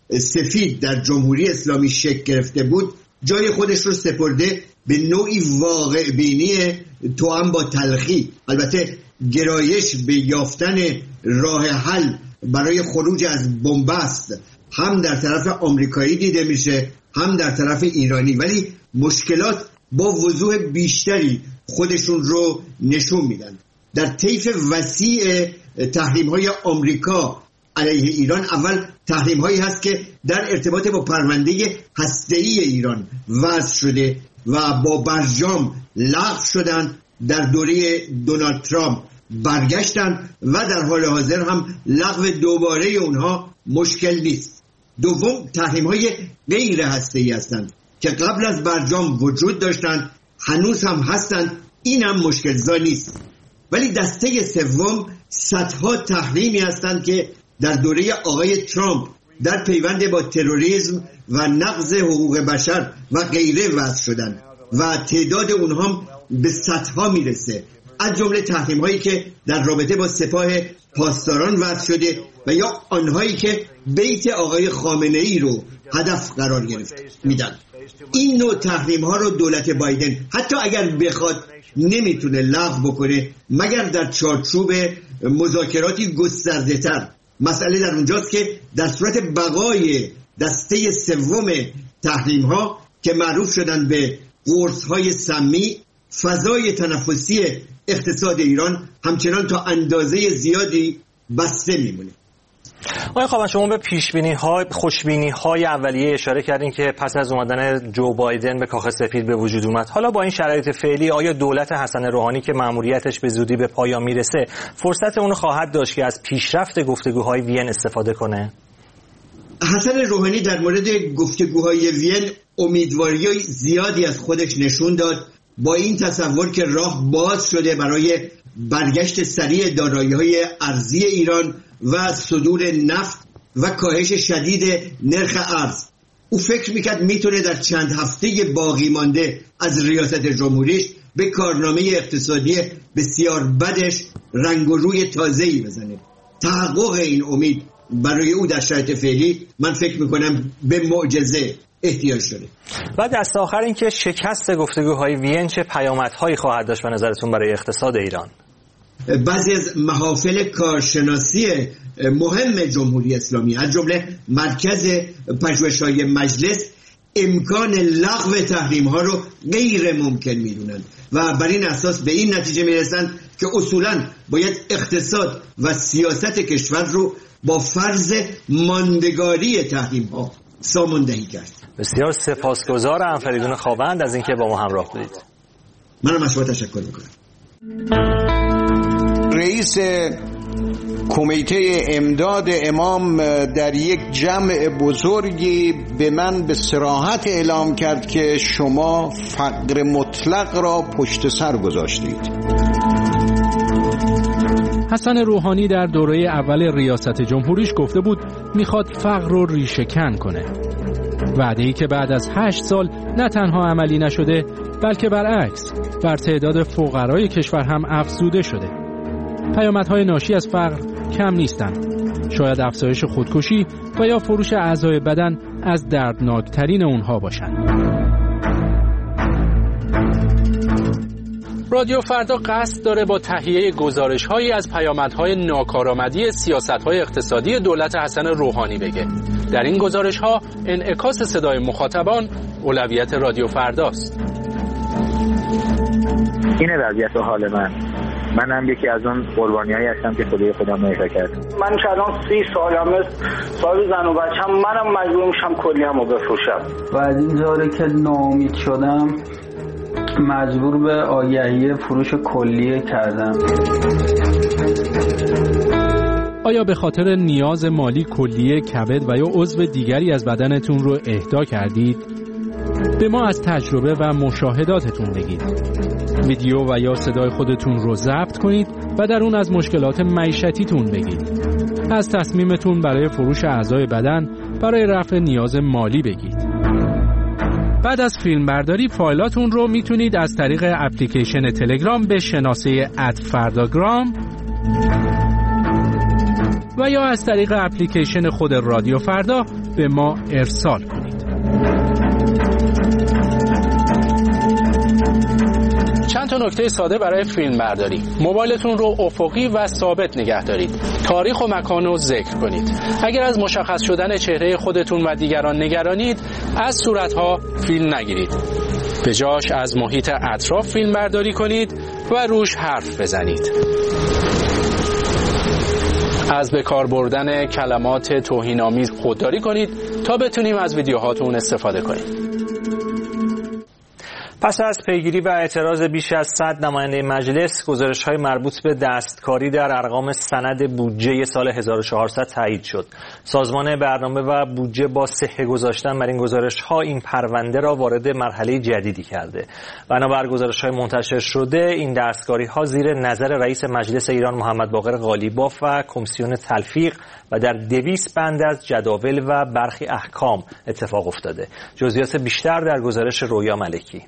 سفید در جمهوری اسلامی شکل گرفته بود جای خودش رو سپرده به نوعی واقع بینی توأم با تلخی. البته گرایش به یافتن راه حل برای خروج از بنبست هم در طرف آمریکایی دیده میشه هم در طرف ایرانی، ولی مشکلات با وضوح بیشتری خودشون رو نشون میدن. در طیف وسیع تحریم‌های آمریکا علیه ایران، اول تحریم‌هایی هست که در ارتباط با پرونده هسته‌ای ایران وضع شده و با برجام لغو شدن، در دوره دونالد ترامپ برگشتن و در حال حاضر هم لغو دوباره اونها مشکل نیست. دوم تحریم‌های غیر هسته‌ای هستند که قبل از برجام وجود داشتند، هنوز هم هستند، این هم مشکل زا نیست. ولی دسته سوم صدها تحریمی هستند که در دوره آقای ترامپ در پیوند با تروریسم و نقض حقوق بشر و غیره وضع شدند و تعداد اونها به صدها میرسه، از جمله تحریم هایی که در رابطه با سپاه پاسداران وضع شده و یا آنهایی که بیت آقای خامنه ای رو هدف قرار گرفت میدن. این نوع تحریم ها رو دولت بایدن حتی اگر بخواد نمیتونه لغو بکنه مگر در چارچوب مذاکراتی گسترده تر. مسئله در اونجاست که در صورت بقای دسته سوم تحریم ها که معروف شدن به قرص های سمی، فضای تنفسی اقتصاد ایران همچنان تا اندازه زیادی بسته میمونه. آقای خاوند، شما به خوشبینی‌های اولیه اشاره کردین که پس از اومدن جو بایدن به کاخ سفید به وجود اومد. حالا با این شرایط فعلی آیا دولت حسن روحانی که مأموریتش به زودی به پایان میرسه فرصت اون خواهد داشت که از پیشرفت گفتگوهای وین استفاده کنه؟ حسن روحانی در مورد گفتگوهای وین امیدواری زیادی از خودش نشون داد، با این تصور که راه باز شده برای برگشت سریع دارایی‌های ارزی ایران و صدور نفت و کاهش شدید نرخ ارز. او فکر میکرد میتونه در چند هفته باقی مانده از ریاست جمهوریش به کارنامه اقتصادی بسیار بدش رنگ و روی تازه‌ای بزنه. تحقق این امید برای او در شرایط فعلی من فکر میکنم به معجزه احتیاج شده. و دست آخر این که شکست گفتگوهای وین چه پیامدهایی خواهد داشت به نظرتون برای اقتصاد ایران؟ بعضی از محافل کارشناسی مهم جمهوری اسلامی از جمله مرکز پژوهش‌های مجلس امکان لغو تحریم ها رو غیر ممکن میدونن و بر این اساس به این نتیجه میرسن که اصولاً باید اقتصاد و سیاست کشور رو با فرض ماندگاری تحریم ها ساماندهی کرد. بسیار سپاسگزارم فریدون خاوند از اینکه با ما همراه بودید. منم از شما تشکر میکنم. رئیس کمیته امداد امام در یک جمع بزرگی به من به صراحت اعلام کرد که شما فقر مطلق را پشت سر گذاشتید. حسن روحانی در دوره اول ریاست جمهوریش گفته بود میخواد فقر رو ریشه کن کنه. وعده‌ای که بعد از 8 سال نه تنها عملی نشده بلکه برعکس بر تعداد فقرای کشور هم افزوده شده. پیامدهای ناشی از فقر کم نیستند. شاید افزایش خودکشی و یا فروش اعضای بدن از دردناکترین اونها باشند. رادیو فردا قصد داره با تهیه گزارش‌هایی از پیامدهای ناکارآمدی سیاست‌های اقتصادی دولت حسن روحانی بگه. در این گزارش‌ها انعکاس صدای مخاطبان اولویت رادیو فرداست. اینه وضعیت و حال منم یکی از اون قربانیایی هستم که خدای خدا معرفی کرد. من که الان 30 سالمه، صاحب زن و بچه‌م، منم مجبور میشم کلیه‌مو بفروشم. و از این ذره که ناامید شدم مجبور به آگهی فروش کلیه کردم. آیا به خاطر نیاز مالی کلیه کبد و یا عضو دیگری از بدنتون رو اهدا کردید؟ به ما از تجربه و مشاهداتتون بگید. ویدیو و یا صدای خودتون رو ضبط کنید و در اون از مشکلات معیشتیتون بگید. از تصمیمتون برای فروش اعضای بدن برای رفع نیاز مالی بگید. بعد از فیلم برداری فایلاتون رو میتونید از طریق اپلیکیشن تلگرام به شناسه @فرداگرام و یا از طریق اپلیکیشن خود رادیو فردا به ما ارسال کنید. چند تا نکته ساده برای فیلم برداری. موبایلتون رو افقی و ثابت نگه دارید. تاریخ و مکان رو ذکر کنید. اگر از مشخص شدن چهره خودتون و دیگران نگرانید، از صورتها فیلم نگیرید. به جاش از محیط اطراف فیلم برداری کنید و روش حرف بزنید. از به کار بردن کلمات توهین‌آمیز خودداری کنید تا بتونیم از ویدیوهاتون استفاده کنیم. پس از پیگیری و اعتراض بیش از 100 نماینده مجلس، گزارش‌های مربوط به دستکاری در ارقام سند بودجه سال 1400 تایید شد. سازمان برنامه و بودجه با صحه گذاشتن بر این گزارش‌ها این پرونده را وارد مرحله جدیدی کرده. بنابر گزارش‌های منتشر شده، این دستکاری‌ها زیر نظر رئیس مجلس ایران محمد باقر قالیباف و کمیسیون تلفیق و در 200 بند از جداول و برخی احکام اتفاق افتاده. جزئیات بیشتر در گزارش رویا ملکی.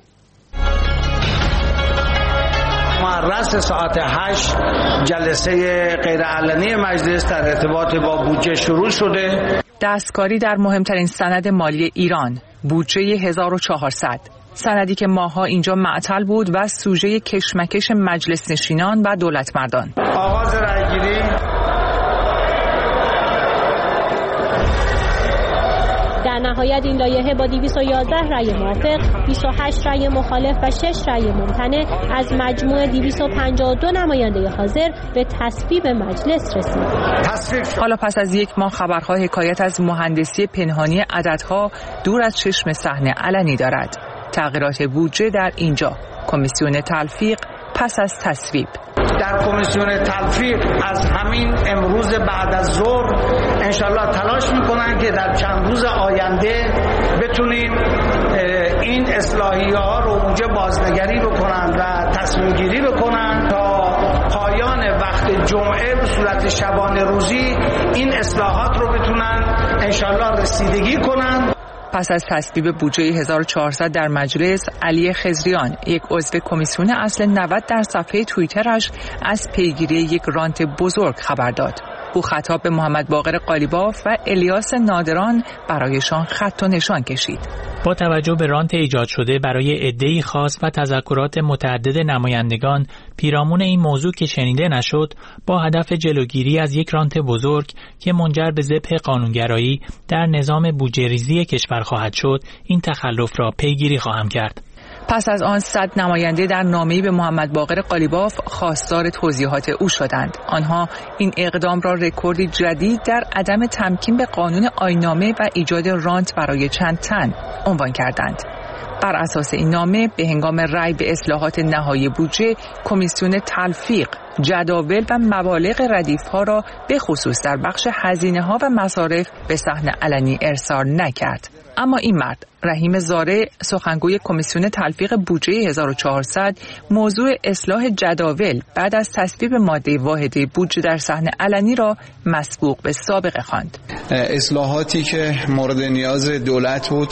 رأس ساعت 8 جلسه غیرعلنی مجلس در ارتباط با بودجه شروع شده. دستکاری در مهمترین سند مالی ایران، بودجه 1400. سندی که ماها اینجا معطل بود و سوژه کشمکش مجلس نشینان و دولت مردان. آغاز رأیگیری. در نهایت این لایحه با 211 رأی موافق، 28 رأی مخالف و 6 رأی ممتنع از مجموع 252 نماینده حاضر به تصویب مجلس رسید. حالا پس از یک ماه خبرها حکایت از مهندسی پنهانی عددها دور از چشم صحنه علنی دارد. تغییرات بودجه در اینجا، کمیسیون تلفیق پس از تصویب. در کمیسیون تلفیق از همین امروز بعد از ظهر انشالله تلاش میکنن که در چند روز آینده بتونیم این اصلاحیه ها رو اونجا بازنگری بکنن و تصمیم گیری بکنن تا پایان وقت جمعه به صورت شبانه روزی این اصلاحات رو بتونن انشالله رسیدگی کنن. پس از تصویب بودجه 1400 در مجلس، علی خضریان، یک عضو کمیسیون اصل 90 در صفحه توییترش از پیگیری یک رانت بزرگ خبر داد. او خطاب به محمد باقر قالیباف و الیاس نادران برایشان خط و نشان کشید. با توجه به رانت ایجاد شده برای عده‌ای خاص و تذکرات متعدد نمایندگان پیرامون این موضوع که شنیده نشد، با هدف جلوگیری از یک رانت بزرگ که منجر به ذبح قانونگرایی در نظام بودجه‌ریزی کشور خواهد شد، این تخلف را پیگیری خواهم کرد. پس از آن 100 نماینده در نامه‌ای به محمد باقر قالیباف خواستار توضیحات او شدند. آنها این اقدام را رکوردی جدید در عدم تمکین به قانون آیین‌نامه و ایجاد رانت برای چند تن عنوان کردند. بر اساس این نامه به هنگام رأی به اصلاحات نهایی بودجه، کمیسیون تلفیق جداول و مبالغ ردیف‌ها را به خصوص در بخش هزینه‌ها و مصارف به صحن علنی ارسال نکرد. اما این مرد، رحیم زاره، سخنگوی کمیسیون تلفیق بودجه 1400، موضوع اصلاح جداول بعد از تصویب ماده واحده بودجه در صحن علنی را مسبوق به سابقه خواند. اصلاحاتی که مورد نیاز دولت بود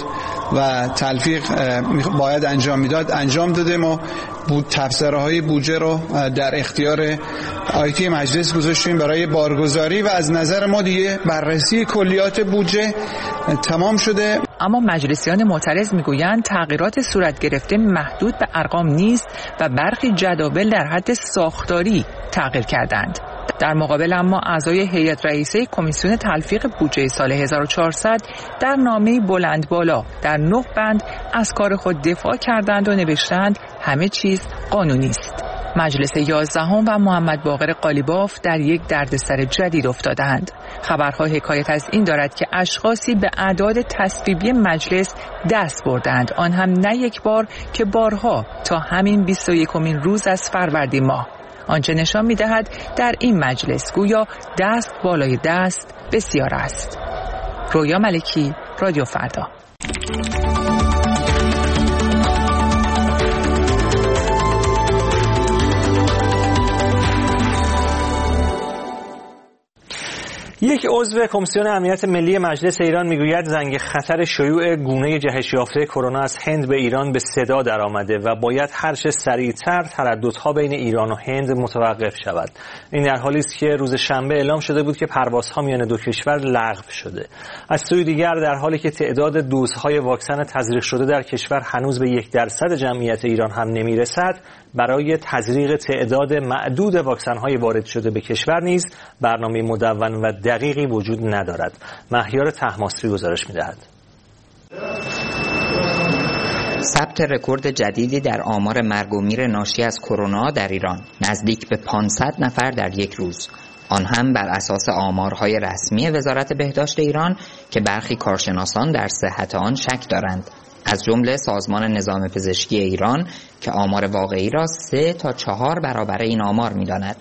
و تلفیق باید انجام میداد انجام داده. ما تبصره‌های بودجه رو در اختیار آیتی مجلس گذاشتیم برای بارگذاری و از نظر ما دیگه بررسی کلیات بودجه تمام شده. اما مجلسیان معترض میگویند تغییرات صورت گرفته محدود به ارقام نیست و برخی جداول در حد ساختاری تغییر کردند. در مقابل اما اعضای هیئت رئیسه کمیسیون تلفیق بودجه سال 1400 در نامه‌ای بلند بالا در 9 بند از کار خود دفاع کردند و نوشتند همه چیز قانونی است. مجلس 11 و محمد باقر قالیباف در یک دردسر جدید افتادند. خبرها حکایت از این دارد که اشخاصی به اعداد تصویبی مجلس دست بردند، آن هم نه یک بار که بارها تا همین 21مین روز از فروردین ماه. آنچه نشان می‌دهد در این مجلس گویا دست بالای دست بسیار است. رویا ملکی، رادیو فردا. یک عضو کمیسیون امنیت ملی مجلس ایران میگوید زنگ خطر شیوع گونه جهش یافته کرونا از هند به ایران به صدا درآمده و باید هر چه سریعتر ترددها بین ایران و هند متوقف شود. این در حالی است که روز شنبه اعلام شده بود که پروازها میان دو کشور لغو شده. از سوی دیگر در حالی که تعداد دوزهای واکسن تزریق شده در کشور هنوز به 1% جمعیت ایران هم نمیرسد، برای تزریق تعداد معدود واکسن‌های وارد شده به کشور نیز برنامه مدون و دقیقی وجود ندارد. مهیار طهماسبی گزارش می‌دهد. ثبت رکورد جدیدی در آمار مرگ و میر ناشی از کرونا در ایران، نزدیک به 500 نفر در یک روز، آن هم بر اساس آمارهای رسمی وزارت بهداشت ایران که برخی کارشناسان در صحت آن شک دارند، از جمله سازمان نظام پزشکی ایران که آمار واقعی را 3 تا 4 برابر این آمار می‌داند.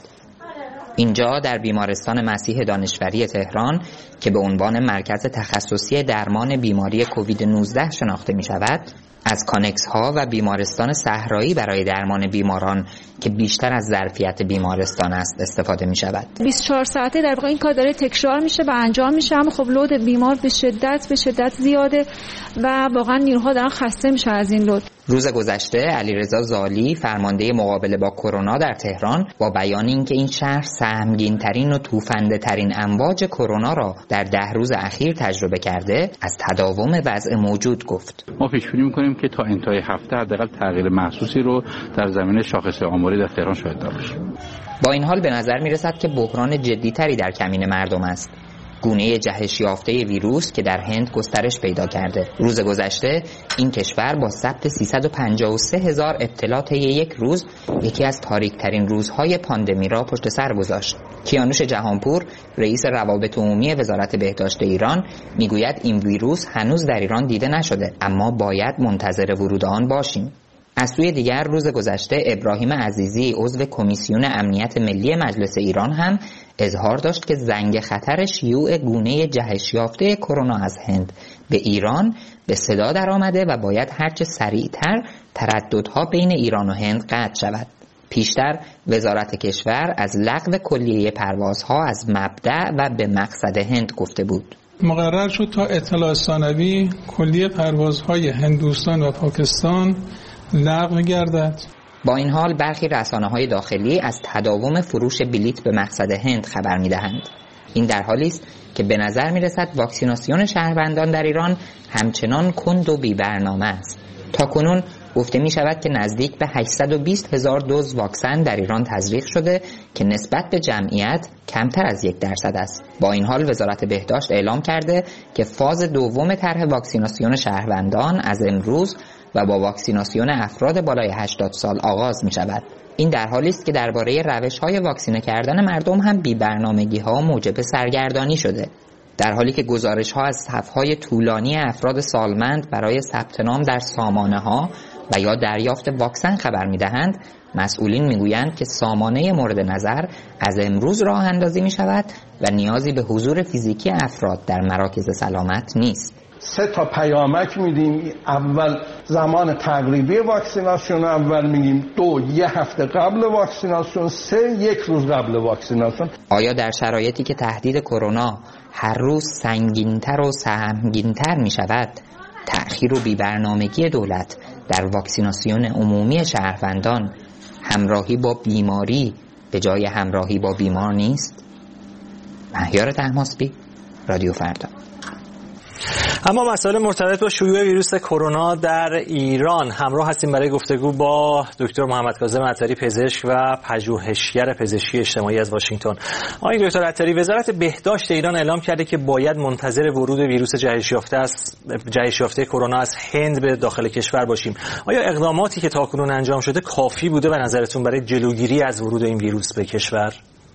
اینجا در بیمارستان مسیح دانشوری تهران که به عنوان مرکز تخصصی درمان بیماری کووید 19 شناخته می‌شود، از کانکس ها و بیمارستان صحرایی برای درمان بیماران که بیشتر از ظرفیت بیمارستان است استفاده می شود. 24 ساعته در واقع این کار داره تکرار میشه و انجام میشه، اما خب لود بیمار به شدت زیاده و واقعا نیروها دارن خسته میشن از این لود. روز گذشته علیرضا زالی فرمانده مقابله با کرونا در تهران با بیان اینکه این شهر سهمگین‌ترین و توفنده‌ترین امواج کرونا را در 10 روز اخیر تجربه کرده، از تداوم وضع موجود گفت. ما پیش بینی می‌کنیم که تا انتهای هفته حداقل تغییر محسوسی رو در زمینه شاخص آماری در تهران شاهد باشیم. با این حال به نظر می‌رسد که بحران جدی‌تری در کمین مردم است. گونه جهش یافته ویروس که در هند گسترش پیدا کرده. روز گذشته این کشور با ثبت 353,000 ابتلا طی یک روز یکی از تاریک‌ترین روزهای پاندمی را پشت سر گذاشت. کیانوش جهانپور، رئیس روابط عمومی وزارت بهداشت ایران، میگوید این ویروس هنوز در ایران دیده نشده، اما باید منتظر ورود آن باشیم. از سوی دیگر روز گذشته ابراهیم عزیزی عضو کمیسیون امنیت ملی مجلس ایران هم اظهار داشت که زنگ خطر شیوع گونه جهش یافته کرونا از هند به ایران به صدا درآمده و باید هرچه سریعتر ترددها بین ایران و هند قطع شود. پیشتر وزارت کشور از لغو کلیه پروازها از مبدأ و به مقصد هند گفته بود. مقرر شد تا اطلاع ثانوی کلیه پروازهای هندوستان و پاکستان لغو گردد. با این حال برخی رسانه‌های داخلی از تداوم فروش بلیط به مقصد هند خبر می‌دهند. این در حالی است که به نظر می‌رسد واکسیناسیون شهروندان در ایران همچنان کند و بی‌برنامه است. تاکنون گفته می شود که نزدیک به 820,000 دوز واکسن در ایران تزریق شده که نسبت به جمعیت کمتر از 1% است. با این حال وزارت بهداشت اعلام کرده که فاز دوم طرح واکسیناسیون شهروندان از امروز و با واکسیناسیون افراد بالای 80 سال آغاز می شود. این در حالی است که درباره روش‌های واکسینه کردن مردم هم بی‌برنامگی‌ها موجب سرگردانی شده. در حالی که گزارش‌ها از صف‌های طولانی افراد سالمند برای ثبت نام در سامانه‌ها و یا دریافت واکسن خبر می‌دهند، مسئولین می‌گویند که سامانه مورد نظر از امروز راه اندازی می‌شود و نیازی به حضور فیزیکی افراد در مراکز سلامت نیست. 3 پیامک میدیم. اول زمان تقریبی واکسیناسیون، اول میگیم 2 1 هفته قبل واکسیناسیون، 3 1 روز قبل واکسیناسیون. آیا در شرایطی که تهدید کرونا هر روز سنگین‌تر و سهمگین‌تر می‌شود، تأخیر و بی‌برنامگی دولت در واکسیناسیون عمومی شهروندان همراهی با بیماری به جای همراهی با بیمار نیست؟ مهیار طهماسبی، رادیو فردا. اما مسائل مرتبط با شیوع ویروس کرونا در ایران همراه هستیم برای گفتگو با دکتر محمد کاظم عطاری، پزشک و پژوهشگر پزشکی اجتماعی از واشنگتن. آقای دکتر عطاری، وزارت بهداشت ایران اعلام کرده که باید منتظر ورود ویروس جهش یافته کرونا از هند به داخل کشور باشیم. آیا اقداماتی که تاکنون انجام شده کافی بوده به نظرتون برای جلوگیری از ورود این ویروس به کشور؟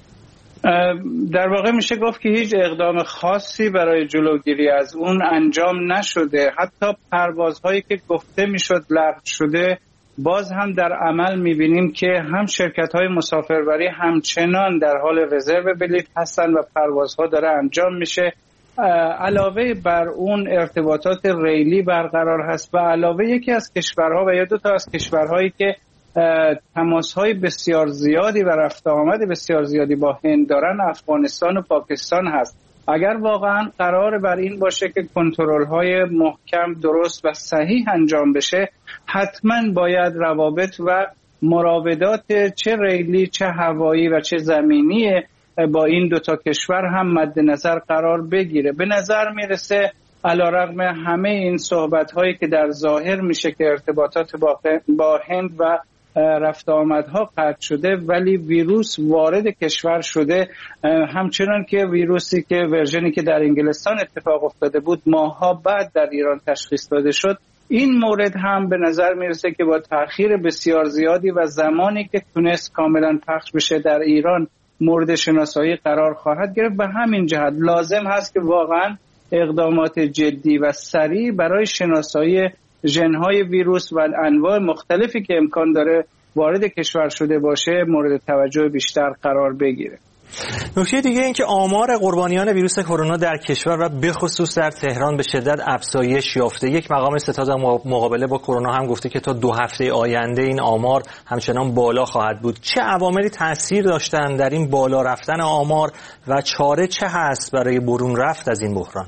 در واقع میشه گفت که هیچ اقدام خاصی برای جلوگیری از اون انجام نشده. حتی پروازهایی که گفته میشد لغو شده، باز هم در عمل میبینیم که هم شرکت‌های مسافربری همچنان در حال رزرو بلیط هستن و پروازها داره انجام میشه. علاوه بر اون ارتباطات ریلی برقرار هست و علاوه یکی از کشورها و یا 2 تا از کشورهایی که تماس‌های بسیار زیادی و رفت آمد بسیار زیادی با هند دارن، افغانستان و پاکستان هست. اگر واقعا قرار بر این باشه که کنترل‌های محکم، درست و صحیح انجام بشه، حتما باید روابط و مراودات چه ریلی، چه هوایی و چه زمینی با این 2 تا کشور هم مد نظر قرار بگیره. به نظر میرسه علیرغم همه این صحبت‌هایی که در ظاهر میشه که ارتباطات با هند و رفت آمدها قطع شده، ولی ویروس وارد کشور شده. همچنان که ویروسی که ورژنی که در انگلستان اتفاق افتاده بود ماه‌ها بعد در ایران تشخیص داده شد، این مورد هم به نظر میرسه که با تأخیر بسیار زیادی و زمانی که تونست کاملا پخش بشه در ایران مورد شناسایی قرار خواهد گرفت. به همین جهت لازم هست که واقعا اقدامات جدی و سریع برای شناسایی ژن‌های ویروس و انواع مختلفی که امکان داره وارد کشور شده باشه مورد توجه بیشتر قرار بگیره. نکته دیگه این که آمار قربانیان ویروس کرونا در کشور و به خصوص در تهران به شدت افزایش یافته. یک مقام ستاد مقابله با کرونا هم گفته که تا 2 هفته آینده این آمار همچنان بالا خواهد بود. چه عواملی تاثیر داشتن در این بالا رفتن آمار و چاره چه هست برای برون رفت از این بحران؟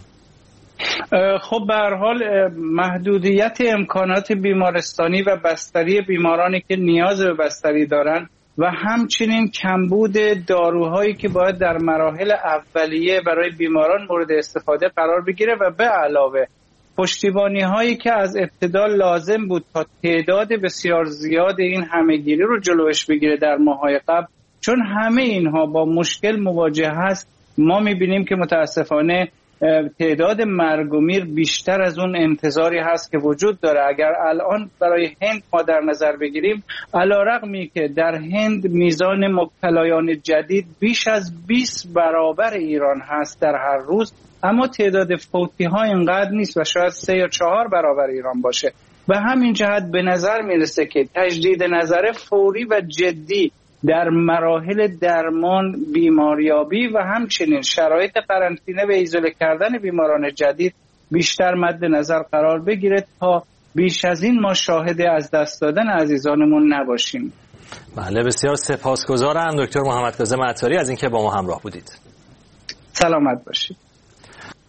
خب به هر حال محدودیت امکانات بیمارستانی و بستری بیمارانی که نیاز به بستری دارن و همچنین کمبود داروهایی که باید در مراحل اولیه برای بیماران مورد استفاده قرار بگیره و به علاوه پشتیبانی هایی که از ابتدا لازم بود تا تعداد بسیار زیاد این همهگیری رو جلوش بگیره در ماه‌های قبل، چون همه اینها با مشکل مواجه هست. ما می‌بینیم که متاسفانه تعداد مرگ و میر بیشتر از اون انتظاری هست که وجود داره. اگر الان برای هند ما در نظر بگیریم، علیرغمی که در هند میزان مبتلایان جدید بیش از 20 برابر ایران هست در هر روز، اما تعداد فوتی ها اینقدر نیست و شاید 3 یا 4 برابر ایران باشه. به همین جهت به نظر میرسه که تجدید نظر فوری و جدی در مراحل درمان، بیماریابی و همچنین شرایط قرنطینه و ایزوله کردن بیماران جدید بیشتر مد نظر قرار بگیره تا بیش از این ما شاهد از دست دادن عزیزانمون نباشیم. بله، بسیار سپاسگزارم دکتر محمد کاظم عطاری از اینکه با ما همراه بودید. سلامت باشید.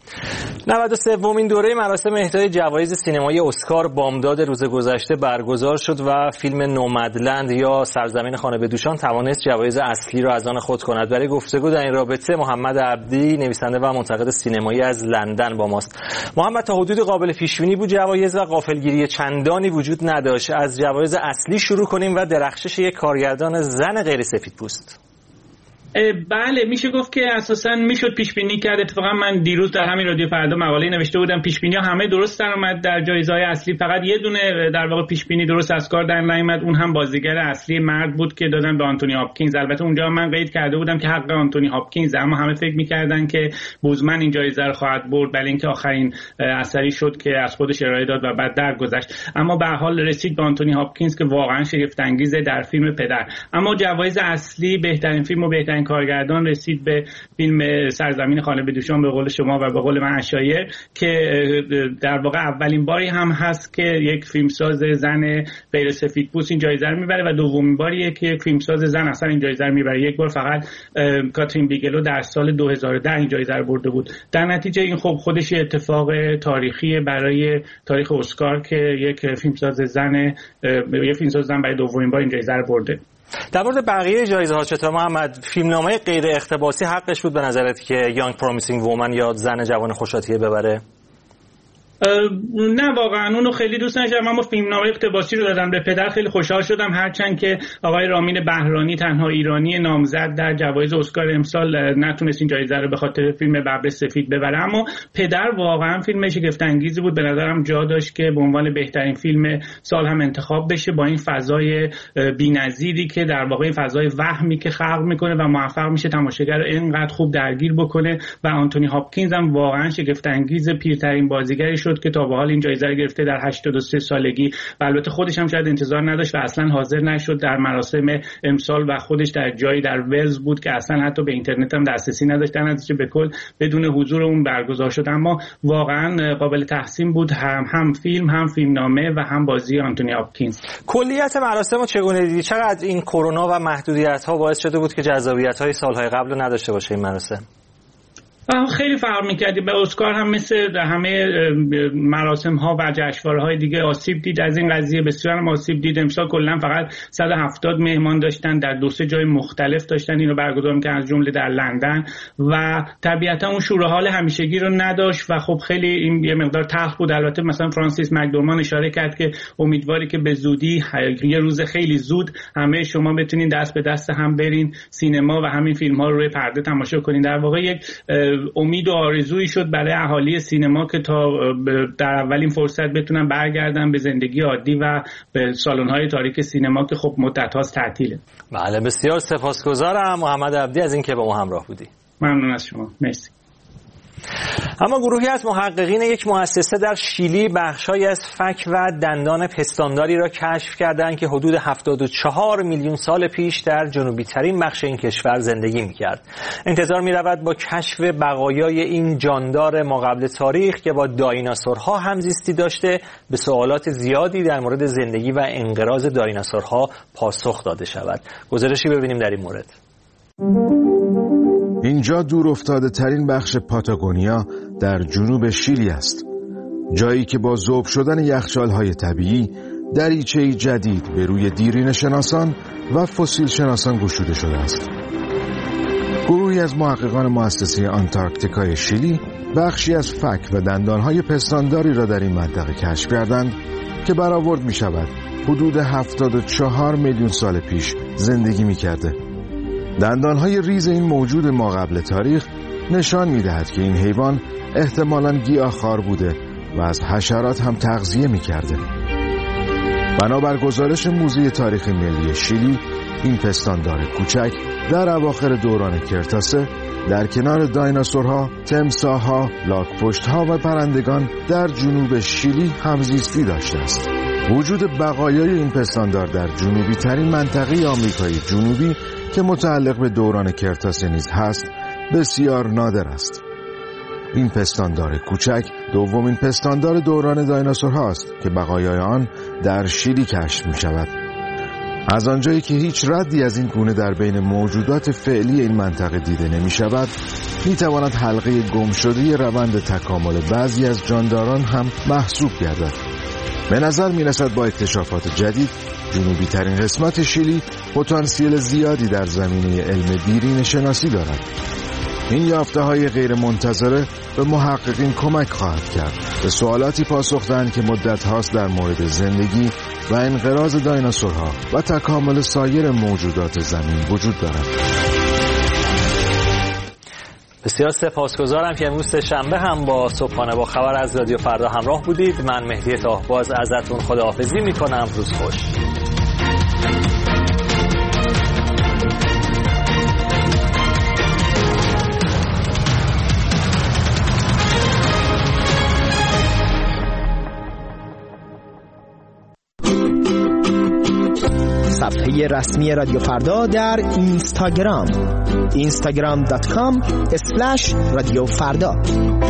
93مین دوره مراسم اهدای جوایز سینمایی اسکار بامداد روز گذشته برگزار شد و فیلم نومدلند یا سرزمین خانه بدوشان توانست جوایز اصلی را از آن خود کند. برای گفتگو در این رابطه محمد عبدی، نویسنده و منتقد سینمایی از لندن با ماست. محمد، تا حدود قابل پیش بینی بود جوایز و غافلگیری چندانی وجود نداشت. از جوایز اصلی شروع کنیم و درخشش یک کارگردان زن غیر سفیدپوست. بله، میشه گفت که اساساً میشد پیش بینی کرد. اتفاقا من دیروز در همین رادیو فردا مقاله نوشته بودم پیش بینی‌ها همه درست در اومد در جایزه‌های اصلی، فقط یه دونه در واقع پیش بینی درست از کار در نیامد، اون هم بازیگر اصلی مرد بود که دادن به آنتونی هاپکینز. البته اونجا من قید کرده بودم که حق آنتونی هاپکینز، اما همه فکر می‌کردن که بوزمن این جایزه رو خواهد برد، بل اینکه آخرین اثری شد که از خودش ارائه داد و بعد درگذشت. اما به هر حال رسید به آنتونی هاپکینز که واقعاً شگفت انگیزه در فیلم پدر. اما جوایز اصلی بهترین فیلم و بهترین کارگردان رسید به فیلم سرزمین خانه بدوشان به قول شما و به قول من اشایر، که در واقع اولین باری هم هست که یک فیلمساز زن غیر سفیدپوست این جایزه رو میبره و دومین باریه که یک فیلمساز زن اصلا این جایزه رو میبره. یک بار فقط کاترین بیگلو در سال 2010 این جایزه رو برده بود. در نتیجه این خب خودش اتفاق تاریخی برای تاریخ اسکار که یک فیلمساز زن برای دومین بار این جایزه رو برده. در مورد بقیه جایزه‌ها چطور محمد؟ فیلمنامه غیر اقتباسی حقش بود به نظرت که یانگ پرومیسینگ وومن یا زن جوان خوش‌آتیه ببره؟ نه واقعا اونو خیلی دوست نداشتم، اما فیلمنامه اقتباسی رو دادم به پدر. خیلی خوشحال شدم، هرچند که آقای رامین بهرانی تنها ایرانی نامزد در جوایز اسکار امسال نتونست این جایزه رو به خاطر فیلم ببر سفید ببره. اما پدر واقعا فیلم شگفت انگیزی بود، به نظرم جا داشت که به عنوان بهترین فیلم سال هم انتخاب بشه، با این فضای بی‌نظیری که در واقع این فضای وهمی که خلق میکنه و موفق میشه تماشاگر رو اینقدر خوب درگیر بکنه. و آنتونی هاپکینز هم واقعا شگفت انگیز، پیرترین بازیگری شد که تا به حال این جایزه رو گرفته در 83 سالگی و البته خودش هم شاید انتظار نداشت و اصلا حاضر نشد در مراسم امسال و خودش در جایی در ولز بود که اصلا حتی به اینترنت هم دسترسی نداشت، در نتیجه به کل بدون حضور اون برگزار شد. اما واقعا قابل تحسین بود، هم فیلم، هم فیلمنامه و هم بازی آنتونی هاپکینز. کلیت مراسم رو چگونه دیدی؟ چقدر این کرونا و محدودیت‌ها باعث شده بود که جذابیت‌های سال‌های قبل رو نداشته باشه این مراسم؟ خیلی فرق می‌کردی. به اسکار هم مثل همه مراسم ها و جشنواره های دیگه آسیب دید از این قضیه، بسیار هم آسیب دید. امسال کلا فقط 170 مهمان داشتن، در 2-3 جای مختلف داشتن اینو برگزار می‌کردن، از جمله در لندن، و طبیعتا اون شور و حال همیشگی رو نداشت و خب خیلی این یه مقدار تلخ بود. البته مثلا فرانسیس مکدورمان اشاره کرد که امیدواری که به زودی یه روز خیلی زود همه شما بتونین دست به دست هم برین سینما و همین فیلم‌ها رو روی پرده تماشا کنین. در واقع یک امید و آرزویی شد برای اهالی سینما که تا در اولین فرصت بتونن برگردن به زندگی عادی و به سالن‌های تاریک سینما که خب مدت‌هاست تعطیله. بله، بسیار سپاسگزارم محمد عبدی از اینکه با ما همراه بودی. ممنون از شما، مرسی. اما گروهی از محققین یک مؤسسه در شیلی بخش‌هایی از فک و دندان پستانداری را کشف کردند که حدود 74 میلیون سال پیش در جنوبی ترین بخش این کشور زندگی می‌کرد. انتظار می‌رود با کشف بقایای این جاندار ماقبل تاریخ که با دایناسورها همزیستی داشته به سوالات زیادی در مورد زندگی و انقراض دایناسورها پاسخ داده شود. گزارشی ببینیم در این مورد. اینجا دور افتاده ترین بخش پاتاگونیا در جنوب شیلی است، جایی که با ذوب شدن یخچال‌های طبیعی دریچه‌ای جدید به روی دیرینه شناسان و فسیل شناسان گشوده شده است. گروهی از محققان مؤسسه آنتارکتیکای شیلی بخشی از فک و دندان‌های پستانداری را در این منطقه کشف کردند که برآورد می‌شود حدود 74 میلیون سال پیش زندگی می‌کرده. دندانهای ریز این موجود ماقبل تاریخ نشان می‌دهد که این حیوان احتمالاً گیاهخوار بوده و از حشرات هم تغذیه می‌کرده. بنابر گزارش موزه تاریخ ملی شیلی، این پستاندار کوچک در اواخر دوران کرتاسه در کنار دایناسورها، تمساح‌ها، لاک‌پشت‌ها و پرندگان در جنوب شیلی همزیستی داشته است. وجود بقایای این پستاندار در جنوبی ترین منطقه آمریکای جنوبی که متعلق به دوران کرتاسه نیز هست بسیار نادر است. این پستاندار کوچک دومین پستاندار دوران دایناسورها است که بقایای آن در شیلی کشف می شود. از آنجایی که هیچ ردی از این گونه در بین موجودات فعلی این منطقه دیده نمی شود، می تواند حلقه گم شده روند تکامل بعضی از جانداران هم محسوب گردد. به نظر می رسد با اکتشافات جدید جنوبی ترین قسمت شیلی پتانسیل زیادی در زمینه علم دیرینه شناسی دارد. این یافته های غیر منتظره به محققین کمک خواهد کرد به سوالاتی پاسخ دهند که مدت هاست در مورد زندگی و انقراض دایناسورها و تکامل سایر موجودات زمین وجود دارد. بسیار سپاسگزارم که امروز شنبه هم با صبحانه با خبر از رادیو فردا همراه بودید. من مهدی طاهباز ازتون خداحافظی میکنم. روز خوش. صفحه رسمی رادیو فردا در اینستاگرام instagram.com/رادیو فردا